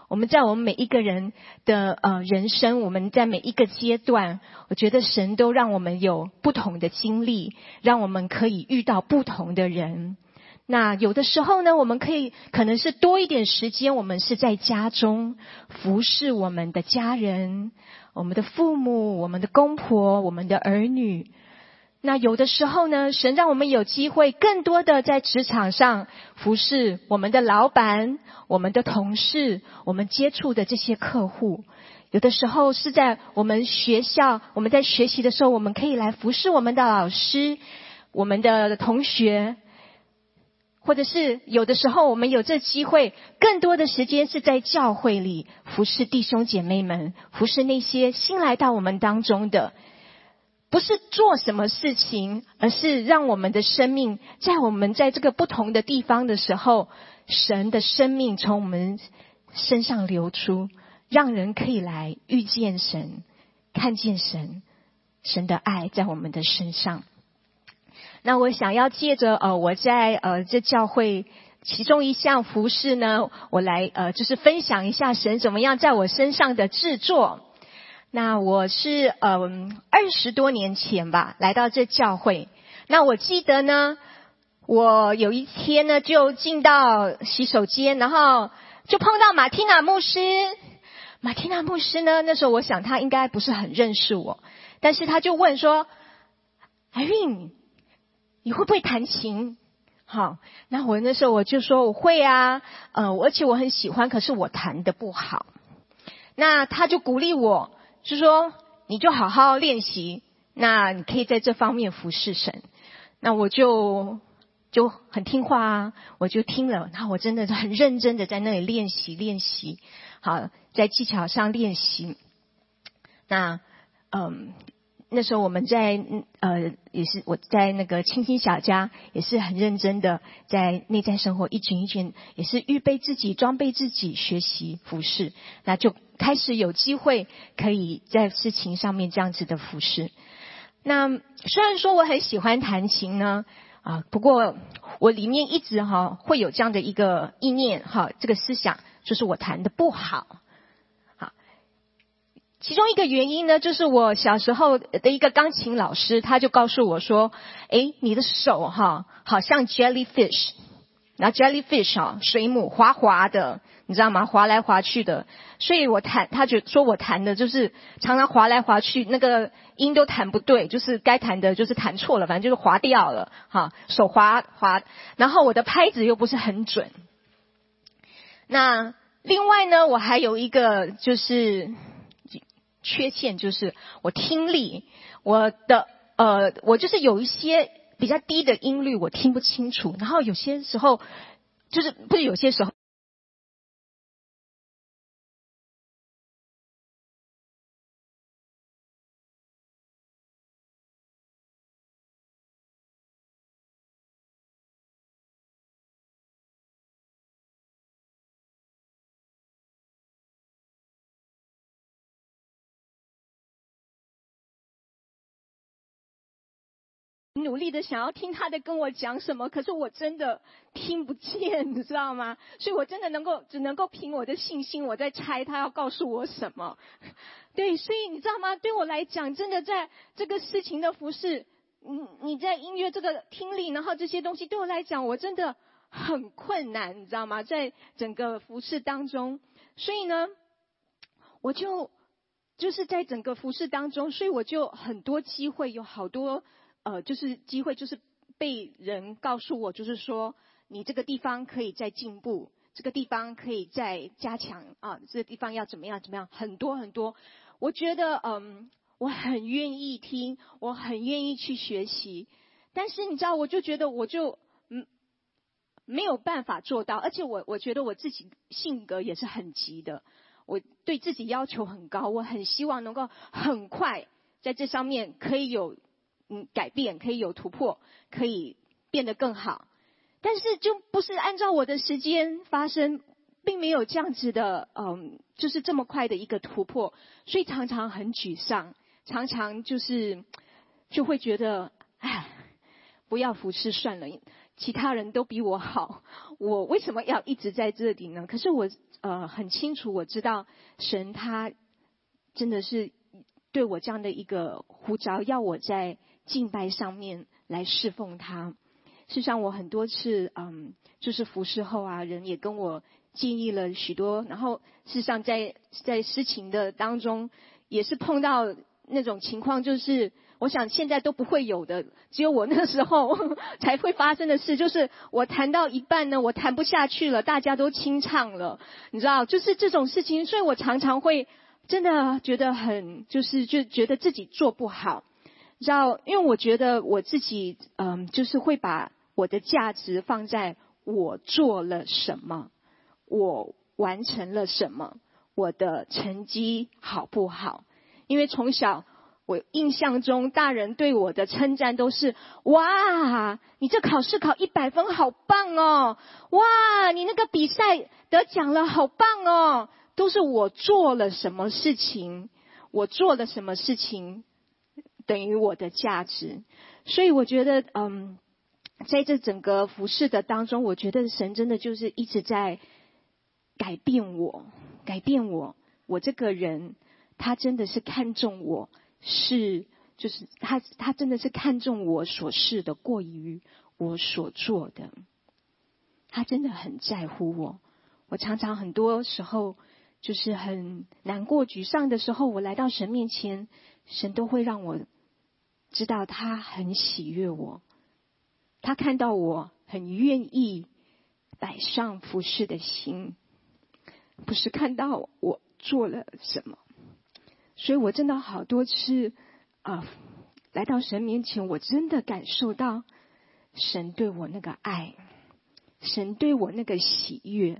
B: 我们在我们每一个人的呃人生，我们在每一个阶段，我觉得神都让我们有不同的经历，让我们可以遇到不同的人。那有的时候呢，我们可以可能是多一点时间，我们是在家中服侍我们的家人，我们的父母，我们的公婆，我们的儿女。那有的时候呢，神让我们有机会更多的在职场上服侍我们的老板，我们的同事，我们接触的这些客户。有的时候是在我们学校，我们在学习的时候，我们可以来服侍我们的老师，我们的同学，或者是有的时候我们有这机会，更多的时间是在教会里服侍弟兄姐妹们，服侍那些新来到我们当中的。不是做什么事情，而是让我们的生命在我们在这个不同的地方的时候，神的生命从我们身上流出，让人可以来遇见神，看见神，神的爱在我们的身上。那我想要借着呃我在呃这教会其中一项服事呢，我来呃就是分享一下神怎么样在我身上的制作。那我是嗯二十多年前吧来到这教会。那我记得呢，我有一天呢就进到洗手间，然后就碰到马蒂娜牧师。马蒂娜牧师呢，那时候我想他应该不是很认识我，但是他就问说 Irene 你会不会弹琴？好，那我那时候我就说我会啊，呃而且我很喜欢，可是我弹得不好。那他就鼓励我，就说你就好好练习，那你可以在这方面服侍神。那我就就很听话啊，我就听了，然后我真的很认真的在那里练习练习，好，在技巧上练习。那嗯那时候我们在呃也是我在那个清新小家也是很认真的在内在生活一群一群，也是预备自己装备自己学习服侍，那就开始有机会可以在事情上面这样子的服侍。那虽然说我很喜欢弹琴呢啊，不过我里面一直哈会有这样的一个意念哈，这个思想就是我弹得不好。其中一个原因呢，就是我小时候的一个钢琴老师，他就告诉我说，诶，你的手哈，好像 jellyfish， 然后 jellyfish 啊，水母滑滑的，你知道吗？滑来滑去的，所以我弹，他就说我弹的就是常常滑来滑去，那个音都弹不对，就是该弹的就是弹错了，反正就是滑掉了，哈，手滑滑，然后我的拍子又不是很准。那另外呢，我还有一个就是缺陷，就是我听力，我的呃，我就是有一些比较低的音律我听不清楚，然后有些时候就是不是有些时候。努力的想要听他在跟我讲什么，可是我真的听不见，你知道吗？所以我真的能够只能够凭我的信心，我在猜他要告诉我什么。对，所以你知道吗？对我来讲，真的在这个事情的服事，你你在音乐这个听力，然后这些东西对我来讲，我真的很困难，你知道吗？在整个服事当中，所以呢，我就就是在整个服事当中，所以我就很多机会，有好多。呃，就是机会，就是被人告诉我，就是说你这个地方可以再进步，这个地方可以再加强啊，这个地方要怎么样怎么样，很多很多。我觉得嗯，我很愿意听，我很愿意去学习，但是你知道，我就觉得我就嗯没有办法做到，而且我我觉得我自己性格也是很急的，我对自己要求很高，我很希望能够很快在这上面可以有。嗯，改变可以有突破，可以变得更好，但是就不是按照我的时间发生，并没有这样子的，嗯，就是这么快的一个突破，所以常常很沮丧，常常就是就会觉得，哎，不要服侍算了。
C: 其他人都比我好，我为什么要一直在这里呢？可是我呃很清楚，我知道神他真的是对我这样的一个呼召，要我在敬拜上面来侍奉他。事实上我很多次嗯就是服侍后啊，人也跟我建议了许多，然后事实上在在诗情的当中也是碰到那种情况，就是我想现在都不会有的，只有我那时候才会发生的事，就是我弹到一半呢，我弹不下去了，大家都清唱了，你知道，就是这种事情，所以我常常会真的觉得很就是就觉得自己做不好，你知道，因为我觉得我自己嗯就是会把我的价值放在我做了什么，我完成了什么，我的成绩好不好。因为从小我印象中大人对我的称赞都是，哇你这考试考一百分好棒哦，哇你那个比赛得奖了好棒哦，都是我做了什么事情，我做了什么事情等于我的价值。所以我觉得嗯在这整个服事的当中，我觉得神真的就是一直在改变我改变我我这个人，他真的是看重我，是就是他他真的是看重我所是的过于我所做的，他真的很在乎我。我常常很多时候就是很难过沮丧的时候，我来到神面前，神都会让我知道他很喜悦我，他看到我很愿意摆上服侍的心，不是看到我做了什么。所以我真的好多次啊、呃，来到神面前，我真的感受到神对我那个爱，神对我那个喜悦。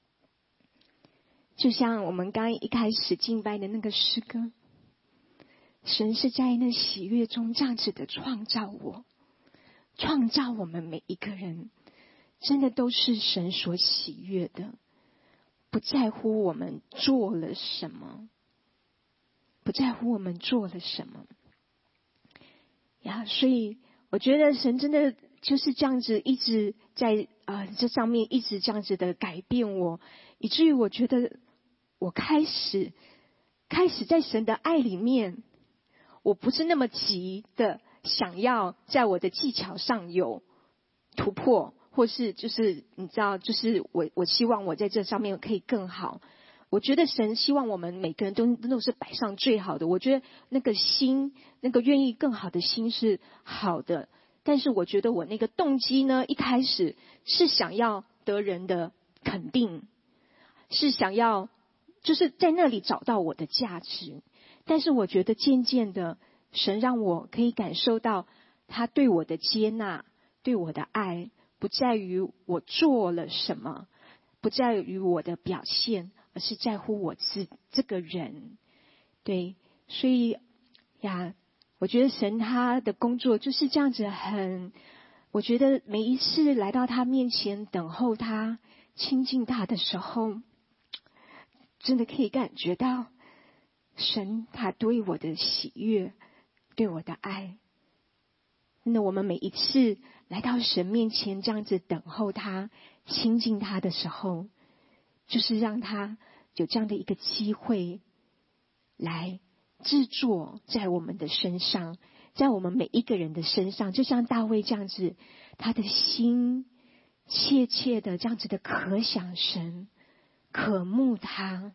C: 就像我们刚一开始敬拜的那个诗歌，神是在那喜悦中这样子的创造我，创造我们每一个人，真的都是神所喜悦的，不在乎我们做了什么，不在乎我们做了什么呀。所以我觉得神真的就是这样子一直在啊、呃、这上面一直这样子的改变我，以至于我觉得我开始开始在神的爱里面，我不是那么急的想要在我的技巧上有突破，或是就是你知道，就是我我希望我在这上面可以更好。我觉得神希望我们每个人都都是摆上最好的，我觉得那个心，那个愿意更好的心是好的，但是我觉得我那个动机呢，一开始是想要得人的肯定，是想要就是在那里找到我的价值。但是我觉得渐渐的，神让我可以感受到他对我的接纳，对我的爱，不在于我做了什么，不在于我的表现，而是在乎我自这个人。对，所以呀，我觉得神他的工作就是这样子很，我觉得每一次来到他面前等候他亲近他的时候，真的可以感觉到神他对我的喜悦，对我的爱。那我们每一次来到神面前这样子等候他亲近他的时候，就是让他有这样的一个机会来制作在我们的身上，在我们每一个人的身上，就像大卫这样子，他的心切切的这样子的渴想神，渴慕他，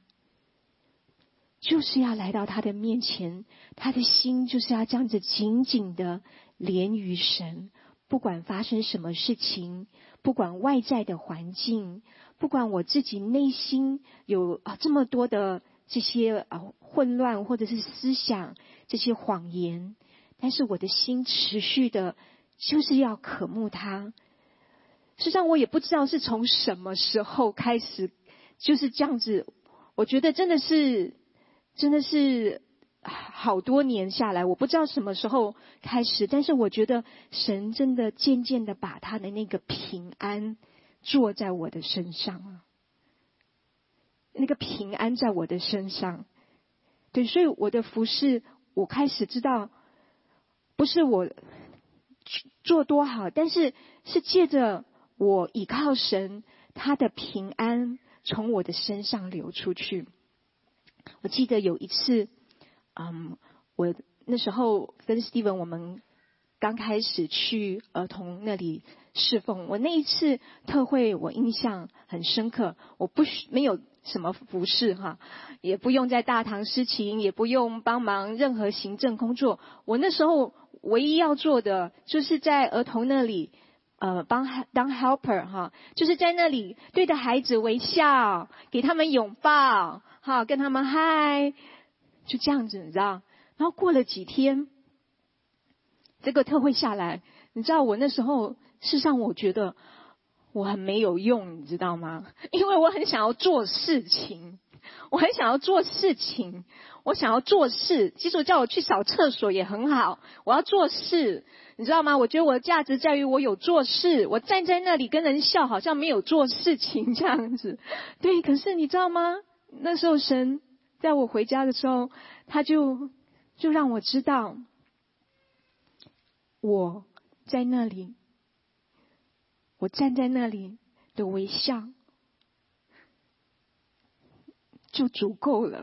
C: 就是要来到他的面前，他的心就是要这样子紧紧的连于神。不管发生什么事情，不管外在的环境，不管我自己内心有啊这么多的这些啊混乱或者是思想，这些谎言，但是我的心持续的就是要渴慕他。实际上我也不知道是从什么时候开始就是这样子，我觉得真的是真的是好多年下来，我不知道什么时候开始，但是我觉得神真的渐渐的把他的那个平安坐在我的身上，那个平安在我的身上。对，所以我的服事，我开始知道，不是我做多好，但是是借着我倚靠神，他的平安从我的身上流出去。我记得有一次，嗯，我那时候跟 Steven 我们刚开始去儿童那里侍奉，我那一次特会我印象很深刻。我不没有什么服侍哈，也不用在大堂司琴，也不用帮忙任何行政工作。我那时候唯一要做的就是在儿童那里呃帮当 helper 哈，就是在那里对着孩子微笑，给他们拥抱哈，跟他们嗨，就这样子你知道。然后过了几天，这个特会下来，你知道我那时候事实上我觉得我很没有用，你知道吗？因为我很想要做事情，我很想要做事情，我想要做事。基督叫我去扫厕所也很好，我要做事，你知道吗？我觉得我的价值在于我有做事，我站在那里跟人笑，好像没有做事情这样子。对，可是你知道吗？那时候神在我回家的时候，他就就让我知道，我在那里，我站在那里的微笑就足够了。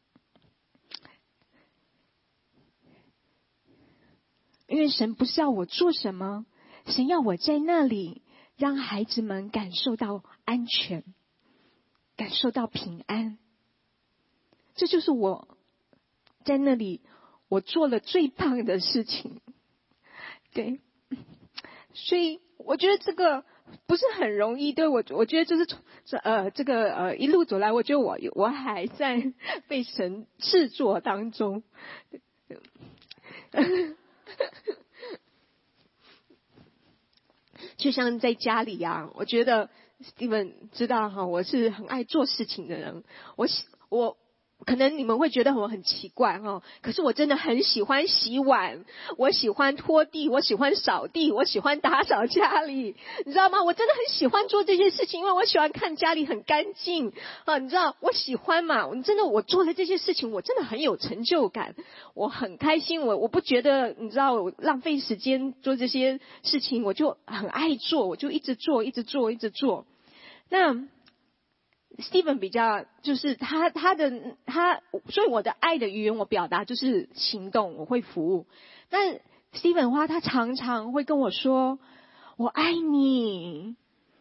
C: 因为神不是要我做什么，神要我在那里让孩子们感受到安全，感受到平安。这就是我在那里我做了最棒的事情。对，所以我觉得这个不是很容易。对，我我觉得就是这呃这个呃一路走来，我觉得我我还在被神制作当中。就像在家里呀、啊，我觉得 Steven 知道哈，我是很爱做事情的人。我喜我。可能你们会觉得我很奇怪哈，可是我真的很喜欢洗碗，我喜欢拖地，我喜欢扫地，我喜欢打扫家里，你知道吗？我真的很喜欢做这些事情，因为我喜欢看家里很干净啊，你知道，我喜欢嘛。我真的我做了这些事情，我真的很有成就感，我很开心，我我不觉得你知道我浪费时间做这些事情，我就很爱做，我就一直做，一直做，一直做。那Steven 比较就是他他的他，所以我的爱的语言我表达就是行动，我会服务。但 Steven 的话，他常常会跟我说：“我爱你，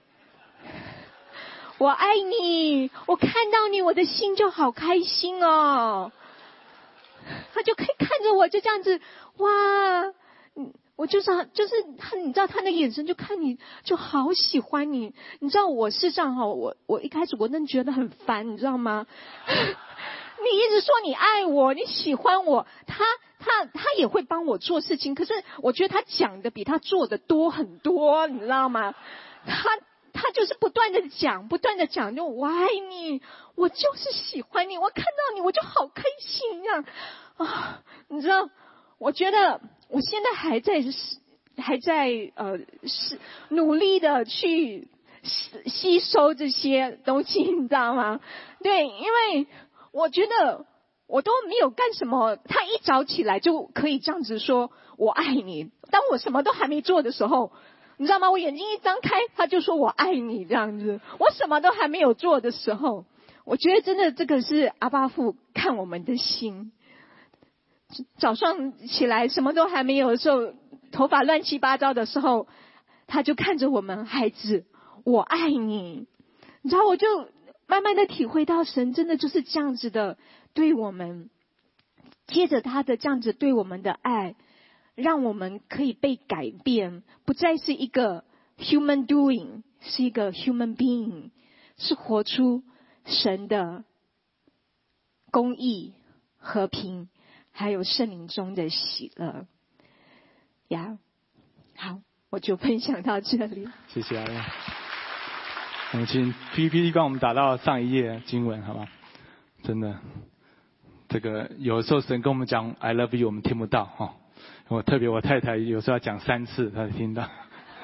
C: 我爱你，我看到你，我的心就好开心哦。”他就可以看着我，就这样子，哇！嗯。我就是就是他，你知道他那眼神就看你就好喜欢你，你知道我事实上哈，我我一开始我真的觉得很烦，你知道吗？你一直说你爱我，你喜欢我，他他他也会帮我做事情，可是我觉得他讲的比他做的多很多，你知道吗？他他就是不断的讲，不断的讲，就我爱你，我就是喜欢你，我看到你我就好开心呀啊！你知道，我觉得。我现在还在还在呃是努力的去吸收这些东西，你知道吗？对，因为我觉得我都没有干什么，他一早起来就可以这样子说我爱你。当我什么都还没做的时候，你知道吗？我眼睛一张开，他就说我爱你这样子。我什么都还没有做的时候，我觉得真的这个是阿爸父看我们的心。早上起来什么都还没有的时候，头发乱七八糟的时候，他就看着我们孩子，我爱你。你知道，我就慢慢的体会到神真的就是这样子的对我们，接着他的这样子对我们的爱，让我们可以被改变，不再是一个 human doing， 是一个 human being， 是活出神的公义、和平还有圣灵中的喜乐呀。好，我就分享到这里。
A: 谢谢阿亮。我们请 P P T 帮我们打到上一页经文，好吗？真的，这个有时候神跟我们讲 I love you， 我们听不到哈。我特别我太太有时候要讲三次，她才听到。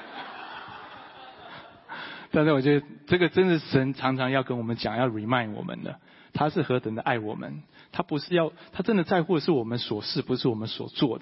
A: 但是我觉得这个真的是神常常要跟我们讲，要 remind 我们的。他是何等的爱我们，他不是要，他真的在乎的是我们所事，不是我们所做的。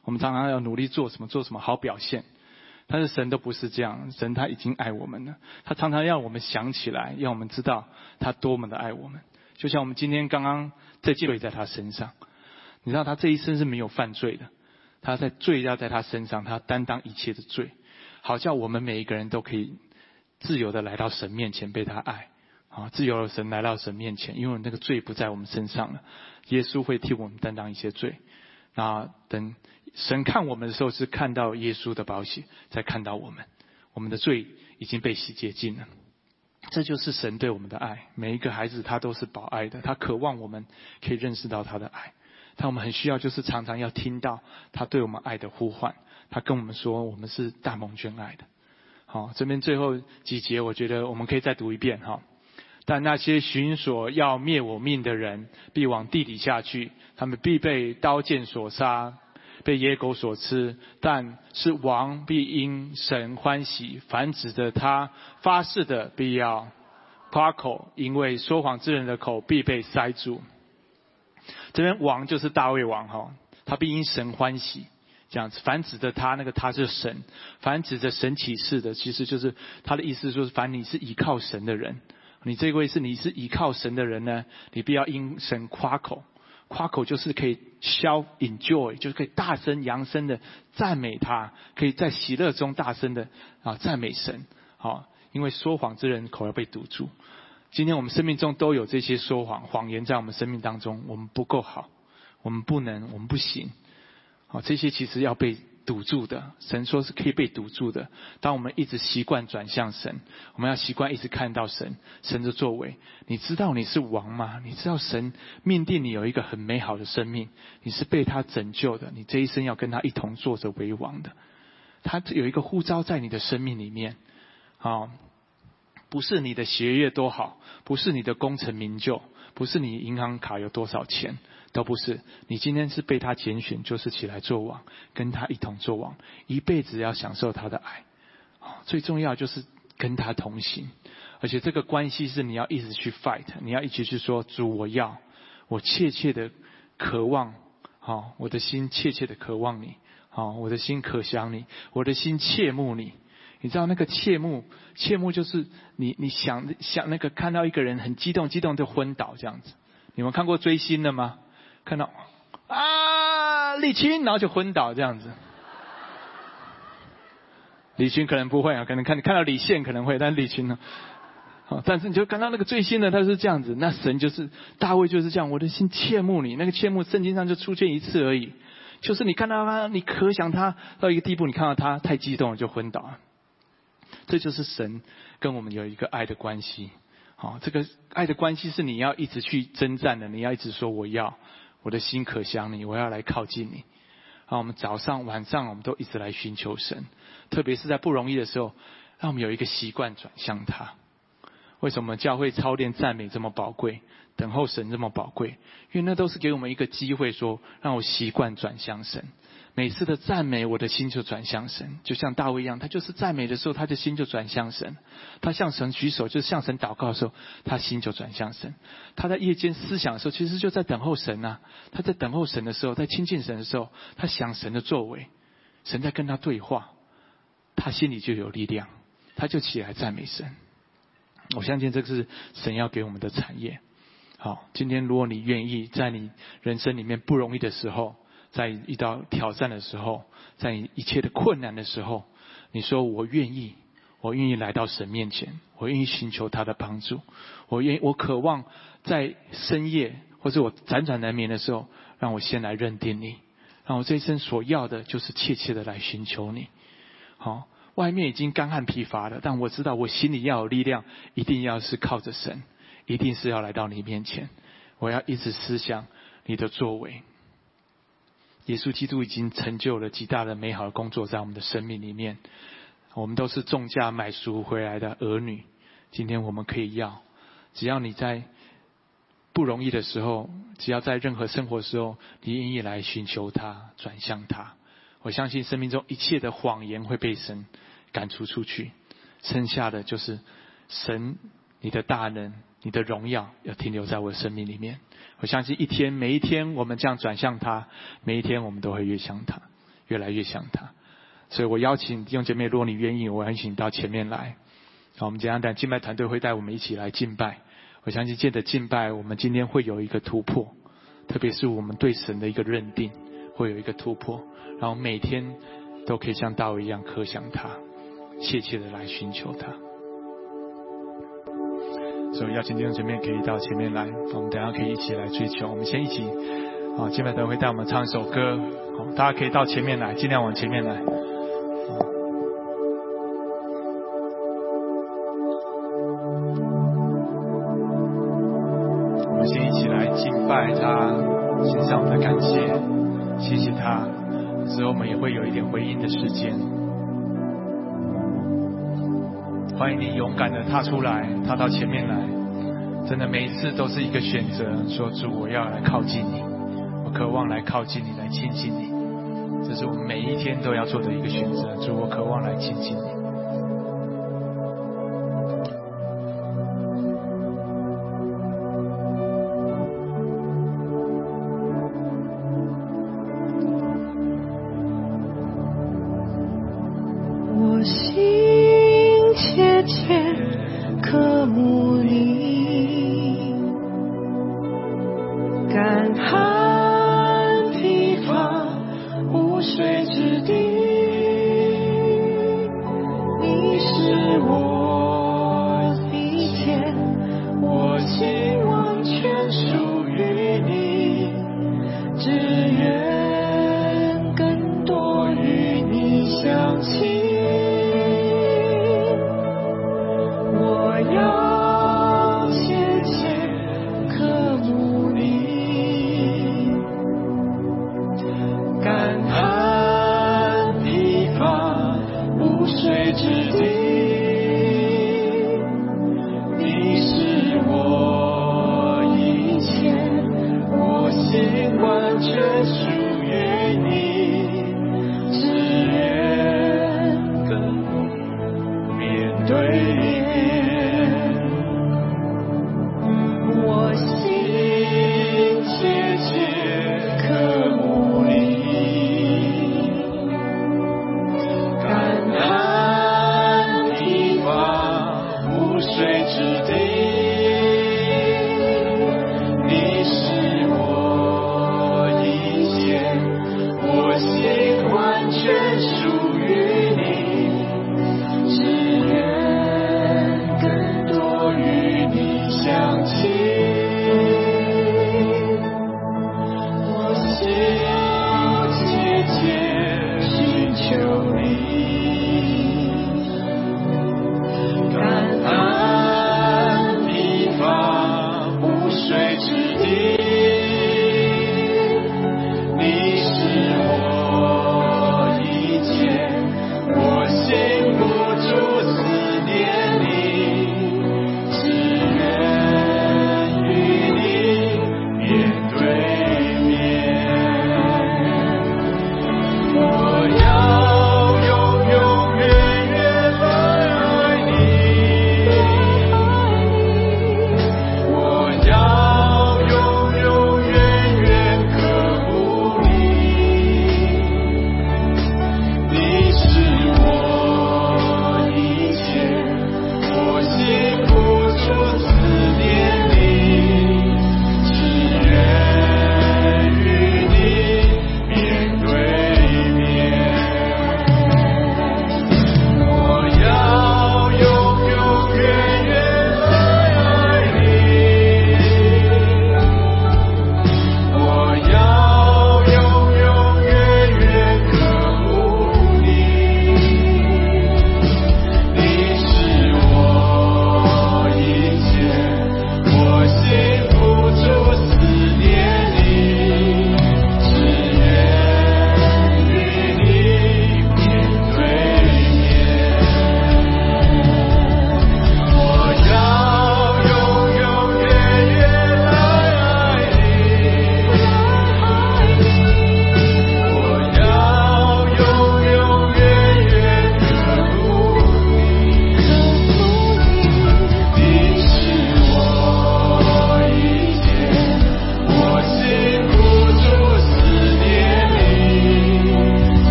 A: 我们常常要努力做什么做什么好表现。但是神都不是这样，神他已经爱我们了，他常常让我们想起来，让我们知道他多么的爱我们。就像我们今天刚刚这罪在他身上，你知道他这一生是没有犯罪的，他在罪要在他身上，他担当一切的罪，好叫我们每一个人都可以自由的来到神面前被他爱。啊，自由的神来到神面前，因为那个罪不在我们身上了，耶稣会替我们担当一些罪。那等神看我们的时候，是看到耶稣的宝血，再看到我们，我们的罪已经被洗洁净了。这就是神对我们的爱。每一个孩子他都是宝爱的，他渴望我们可以认识到他的爱。但我们很需要就是常常要听到他对我们爱的呼唤，他跟我们说我们是大蒙眷爱的。好，这边最后几节我觉得我们可以再读一遍哈。但那些寻索要灭我命的人，必往地底下去，他们必被刀剑所杀，被野狗所吃。但是王必因神欢喜，凡指着他发誓的，必要夸口，因为说谎之人的口必被塞住。这边王就是大卫王哈，他必因神欢喜。这样子，凡指着他，那个他是神；凡指着神启示的，其实就是他的意思，就是凡你是依靠神的人。你这位是你是依靠神的人呢，你必要因神夸口，夸口就是可以 shout enjoy， 就是可以大声扬声的赞美他，可以在喜乐中大声的啊赞美神。好，因为说谎之人口要被堵住。今天我们生命中都有这些说谎谎言在我们生命当中，我们不够好，我们不能，我们不行。好，这些其实要被堵住的，神说是可以被堵住的。当我们一直习惯转向神，我们要习惯一直看到神，神的作为。你知道你是王吗？你知道神命定你有一个很美好的生命，你是被他拯救的，你这一生要跟他一同坐着为王的。他有一个呼召在你的生命里面，好，不是你的学业多好，不是你的功成名就，不是你银行卡有多少钱，都不是。你今天是被他拣选，就是起来做王，跟他一同做王，一辈子要享受他的爱。最重要就是跟他同行，而且这个关系是你要一直去 fight， 你要一直去说主我要，我切切的渴望，好，我的心切切的渴望你，好，我的心可想你，我的心切慕你。你知道那个切慕，切慕就是你你想想那个看到一个人很激动，激动就昏倒这样子。你们看过追星的吗？看到啊李青，然后就昏倒这样子。李青可能不会啊，可能看看到李现可能会，但是李青呢？好，但是你就看到那个最新的他是这样子，那神就是大卫就是这样，我的心切慕你。那个切慕圣经上就出现一次而已，就是你看到他，你可想他到一个地步，你看到他太激动了就昏倒了。这就是神跟我们有一个爱的关系。好，这个爱的关系是你要一直去征战的，你要一直说我要，我的心可想你，我要来靠近你。好，我们早上晚上我们都一直来寻求神，特别是在不容易的时候，让我们有一个习惯转向他。为什么教会操练赞美这么宝贵，等候神这么宝贵？因为那都是给我们一个机会说，让我习惯转向神。每次的赞美，我的心就转向神，就像大卫一样，他就是赞美的时候，他的心就转向神。他向神举手，就是向神祷告的时候，他心就转向神。他在夜间思想的时候，其实就在等候神啊。他在等候神的时候，在亲近神的时候，他想神的作为，神在跟他对话，他心里就有力量，他就起来赞美神。我相信这个是神要给我们的产业。好，今天如果你愿意在你人生里面不容易的时候，在遇到挑战的时候，在你一切的困难的时候，你说我愿意，我愿意来到神面前，我愿意寻求他的帮助，我愿意，我渴望在深夜或者我辗转难眠的时候，让我先来认定你，让我这一生所要的就是切切的来寻求你。好，外面已经干旱疲乏了，但我知道我心里要有力量，一定要是靠着神，一定是要来到你面前，我要一直思想你的作为。耶稣基督已经成就了极大的美好的工作在我们的生命里面，我们都是重价买赎回来的儿女。今天我们可以要，只要你在不容易的时候，只要在任何生活的时候，你愿意来寻求他，转向他，我相信生命中一切的谎言会被神赶除出去，剩下的就是神你的大能，你的荣耀要停留在我的生命里面。我相信一天每一天我们这样转向他，每一天我们都会越像他。 越来越像他。所以我邀请弟兄姐妹，如果你愿意，我邀请你到前面来。好，我们简单的敬拜团队会带我们一起来敬拜。我相信借着敬拜，我们今天会有一个突破，特别是我们对神的一个认定会有一个突破，然后每天都可以像大卫一样渴想他，切切的来寻求他。所以邀请弟兄姐妹可以到前面来，我们等一下可以一起来追求。我们先一起，好，敬拜团会带我们唱一首歌，好，大家可以到前面来，尽量往前面来。我们先一起来敬拜他，献上我们的感谢，谢谢他。之后我们也会有一点回应的时间。欢迎你勇敢的踏出来，踏到前面来。真的每一次都是一个选择，说主，我要来靠近你，我渴望来靠近你，来亲近你。这是我们每一天都要做的一个选择。主，我渴望来亲近你。
D: 我心切切渴慕你，干旱疲乏无水之地，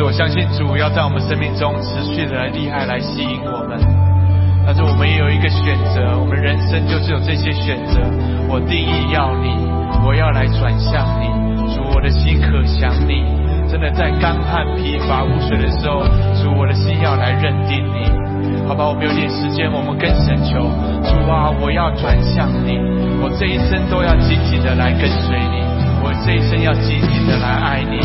A: 是我相信主要在我们生命中持续的来厉害来吸引我们，但是我们也有一个选择，我们人生就是有这些选择。我定义要你，我要来转向你，主我的心可想你，真的在干旱疲乏无水的时候，主我的心要来认定你。好吧，我们有点时间，我们跟神求，主啊，我要转向你，我这一生都要紧紧的来跟随你，我这一生要紧紧的来爱你。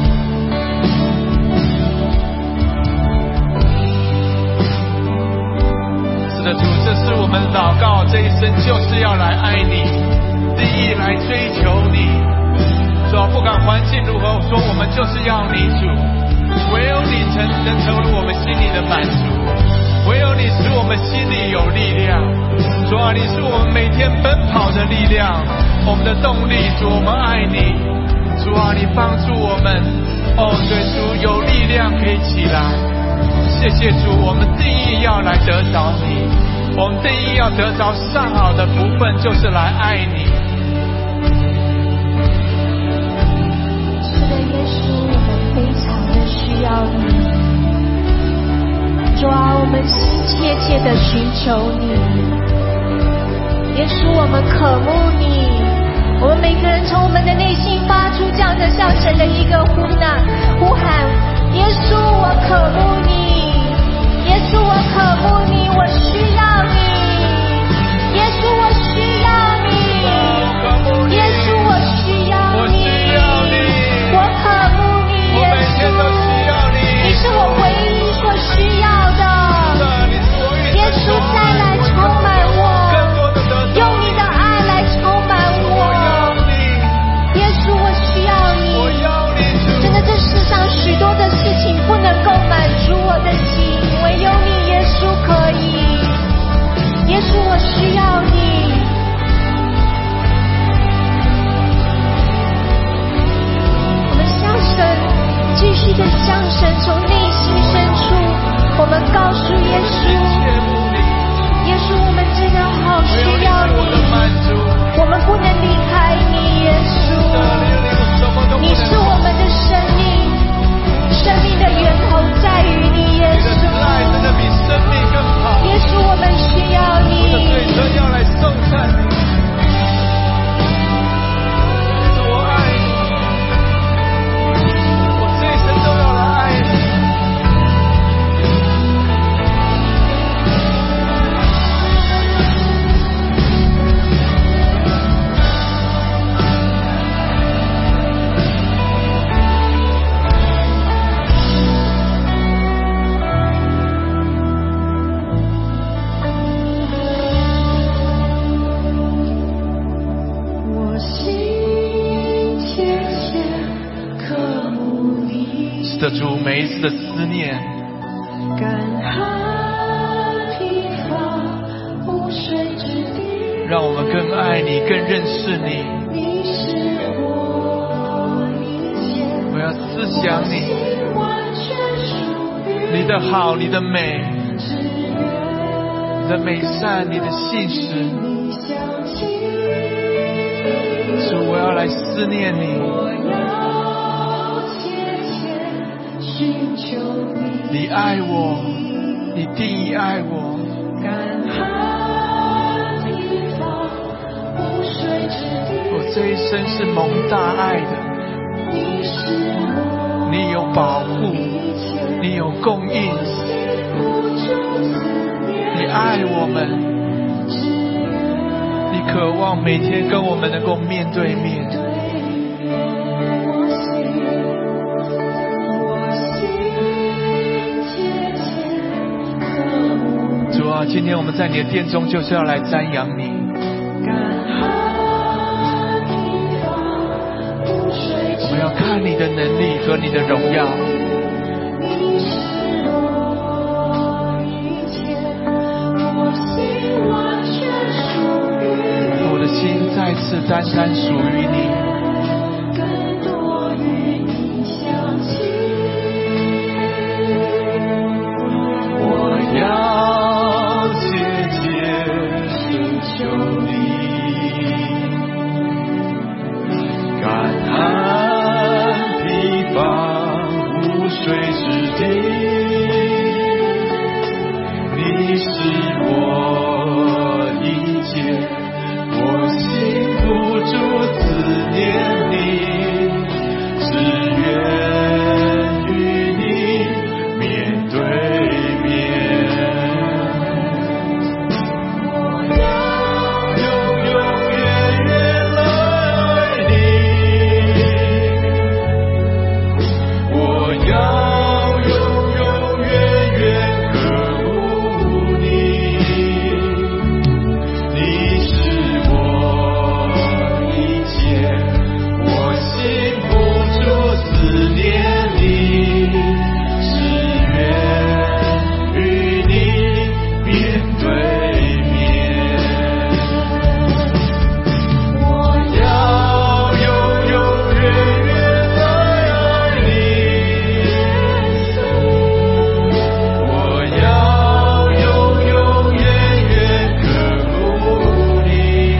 A: 是的，主，这是我们的祷告，这一生就是要来爱你，定义来追求你。主啊，不管环境如何，说我们就是要你，主，唯有你才能成为我们心里的满足，唯有你使我们心里有力量。主啊，你是我们每天奔跑的力量，我们的动力。主，我们爱你。主啊，你帮助我们，哦，对，主有力量可以起来。谢谢主，我们定义要来得着你，我们定义要得着上好的福分，就是来爱你。
B: 是的，耶稣，我们非常的需要你。主啊，我们心切切的寻求你。耶稣，我们渴慕你。我们每个人从我们的内心发出这样的向神的一个呼呐呼喊：耶稣，我渴慕你。耶稣，我渴慕你，我需要你。耶稣，我需要你。耶稣，我需要你。我渴慕你，耶稣，你是我唯一所需要的。耶稣，再来充满我，用你的爱来充满我。耶稣，我需要你。真的，这世上许多的事情不能够满足我的心，唯有你，耶稣可以。耶稣，我需要你。我们向神继续的向神从内心深处，我们告诉耶稣，耶稣，我们真的好需要你，我们不能离开你，耶稣，你是我们的生命，生命的源头在于你，耶稣，耶稣，我们需要你。要来颂赞你，我爱你，我这一生都要来爱你。的主，每一次的思念，让我们更爱你，更认识你。我要思想你，你的好，你的美，你的美善，你的信实。主，我要来思念你。你爱我，你定义爱我。我这一生是蒙大爱的，你有保护，你有供应，你爱我们，你渴望每天跟我们能够面对面。主啊，今天我们在你的殿中就是要来瞻仰你。我们要看你的能力和你的荣耀。我的心再次单单属于你。我要水
E: 你是我一切，我心不住思念你，只愿与你面对面。我要永永远远爱你，我要永永远远渴慕你，你是我一切，我心不住思念你，只愿与你面对面。我要永永远远爱你，我要永永远远渴慕你，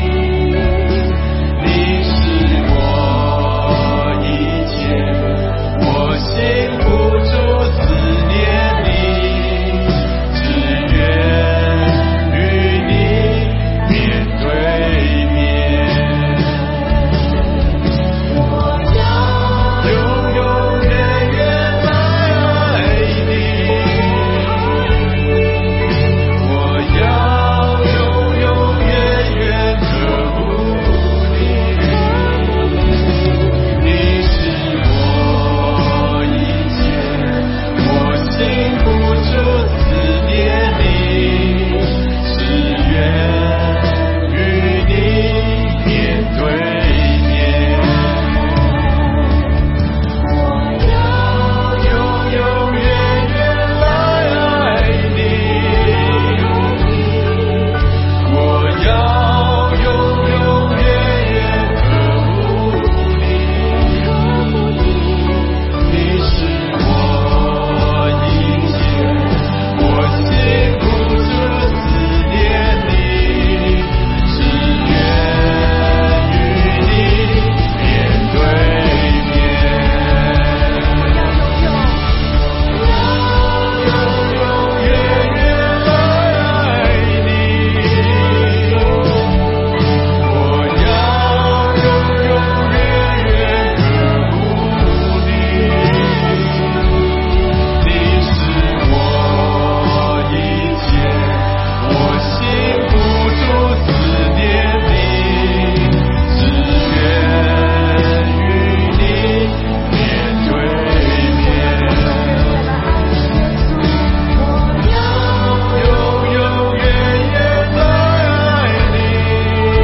E: 你是我一切，我心不住思念你，只愿与你面对面。我要永永远远爱你，我要永永远远渴慕你，你是我一切，我心不住思念你，只愿与你面对面。我要永永远远爱你，我要永永远远渴慕你，你是我一切，我心不住思念你，只愿与你面对面。永永远远爱你，我要永永远远渴慕你，你是我一切，我心不住思念你，只愿与你面对面。我要永永远远爱你，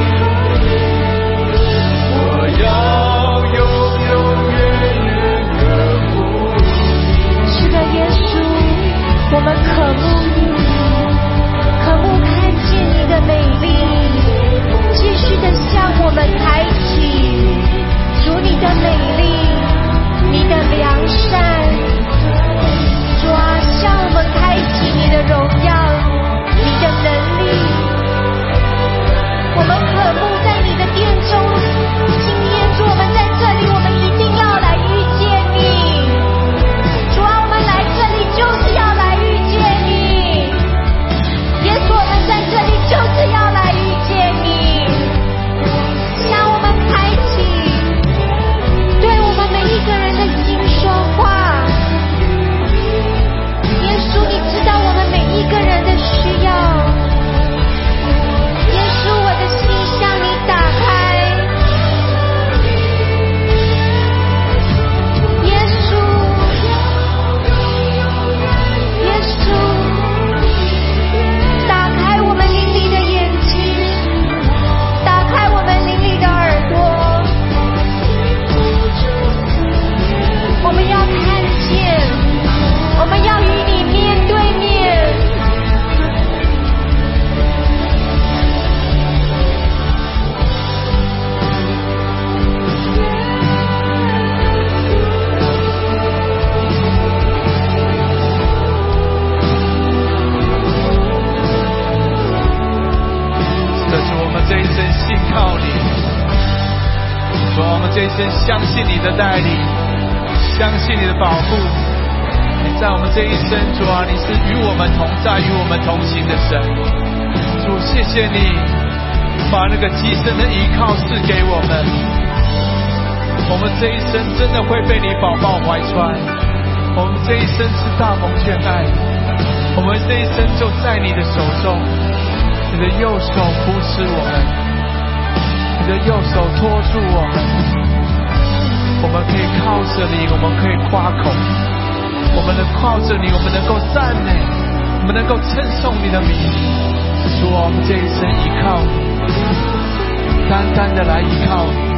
E: 我要永永远远渴慕你。
B: 是的，耶稣，我们渴慕你，渴慕看见你的美丽，继续的向我们抬起主你的美丽，你的良善，主啊，向我们开启你的荣耀，你的能力。我们渴慕在你的殿中，今天主，我们在这里，我们一定要来遇见你。主啊，我们来这里就是要来遇见你，耶稣，我们在这里就是要来遇见你，向我们开启，对我们每一个人的心说话。耶稣，你知道我们每一个人的需要，耶稣，我的心向你打开，耶稣，耶稣，打开我们灵里的眼睛，打开我们灵里的耳朵，我们要看见，我们要与你面对面。
A: 这是我们这一生信靠你，主啊，我们这一生相信你的带领，相信你的保护， 你在我们这一生，主啊，你是与我们同在、与我们同行的神。主，谢谢你把那个极深的依靠赐给我们。我们这一生真的会被你宝宝怀揣，我们这一生是大蒙眷爱的，我们这一生就在你的手中，你的右手扶持我们，你的右手托住我们，我们可以靠着你，我们可以夸口，我们能靠着你，我们能够赞美，我们能够称颂你的名。主啊，我们这一生依靠你，单单的来依靠你。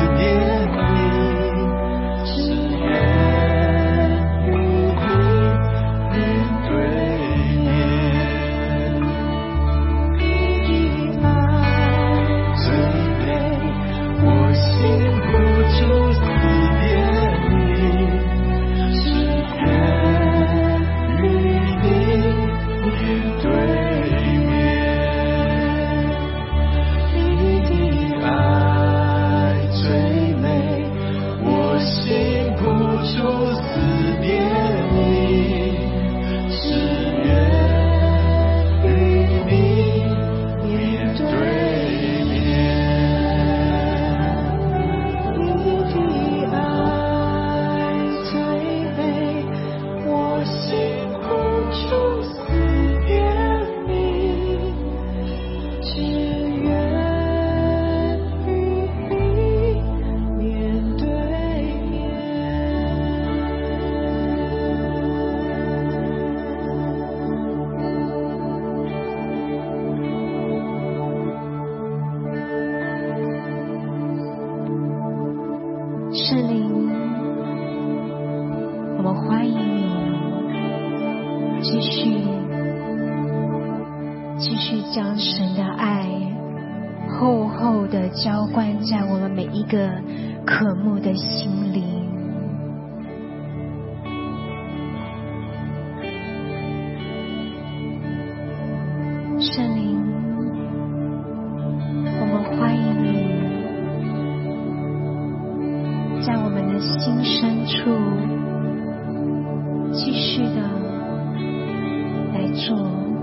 D: 思念你，是愿与你
B: 圣灵，我们欢迎你继续继续将神的爱厚厚的浇灌在我们每一个渴慕的心里。圣灵，我们欢迎你在我们的心深处继续的来做。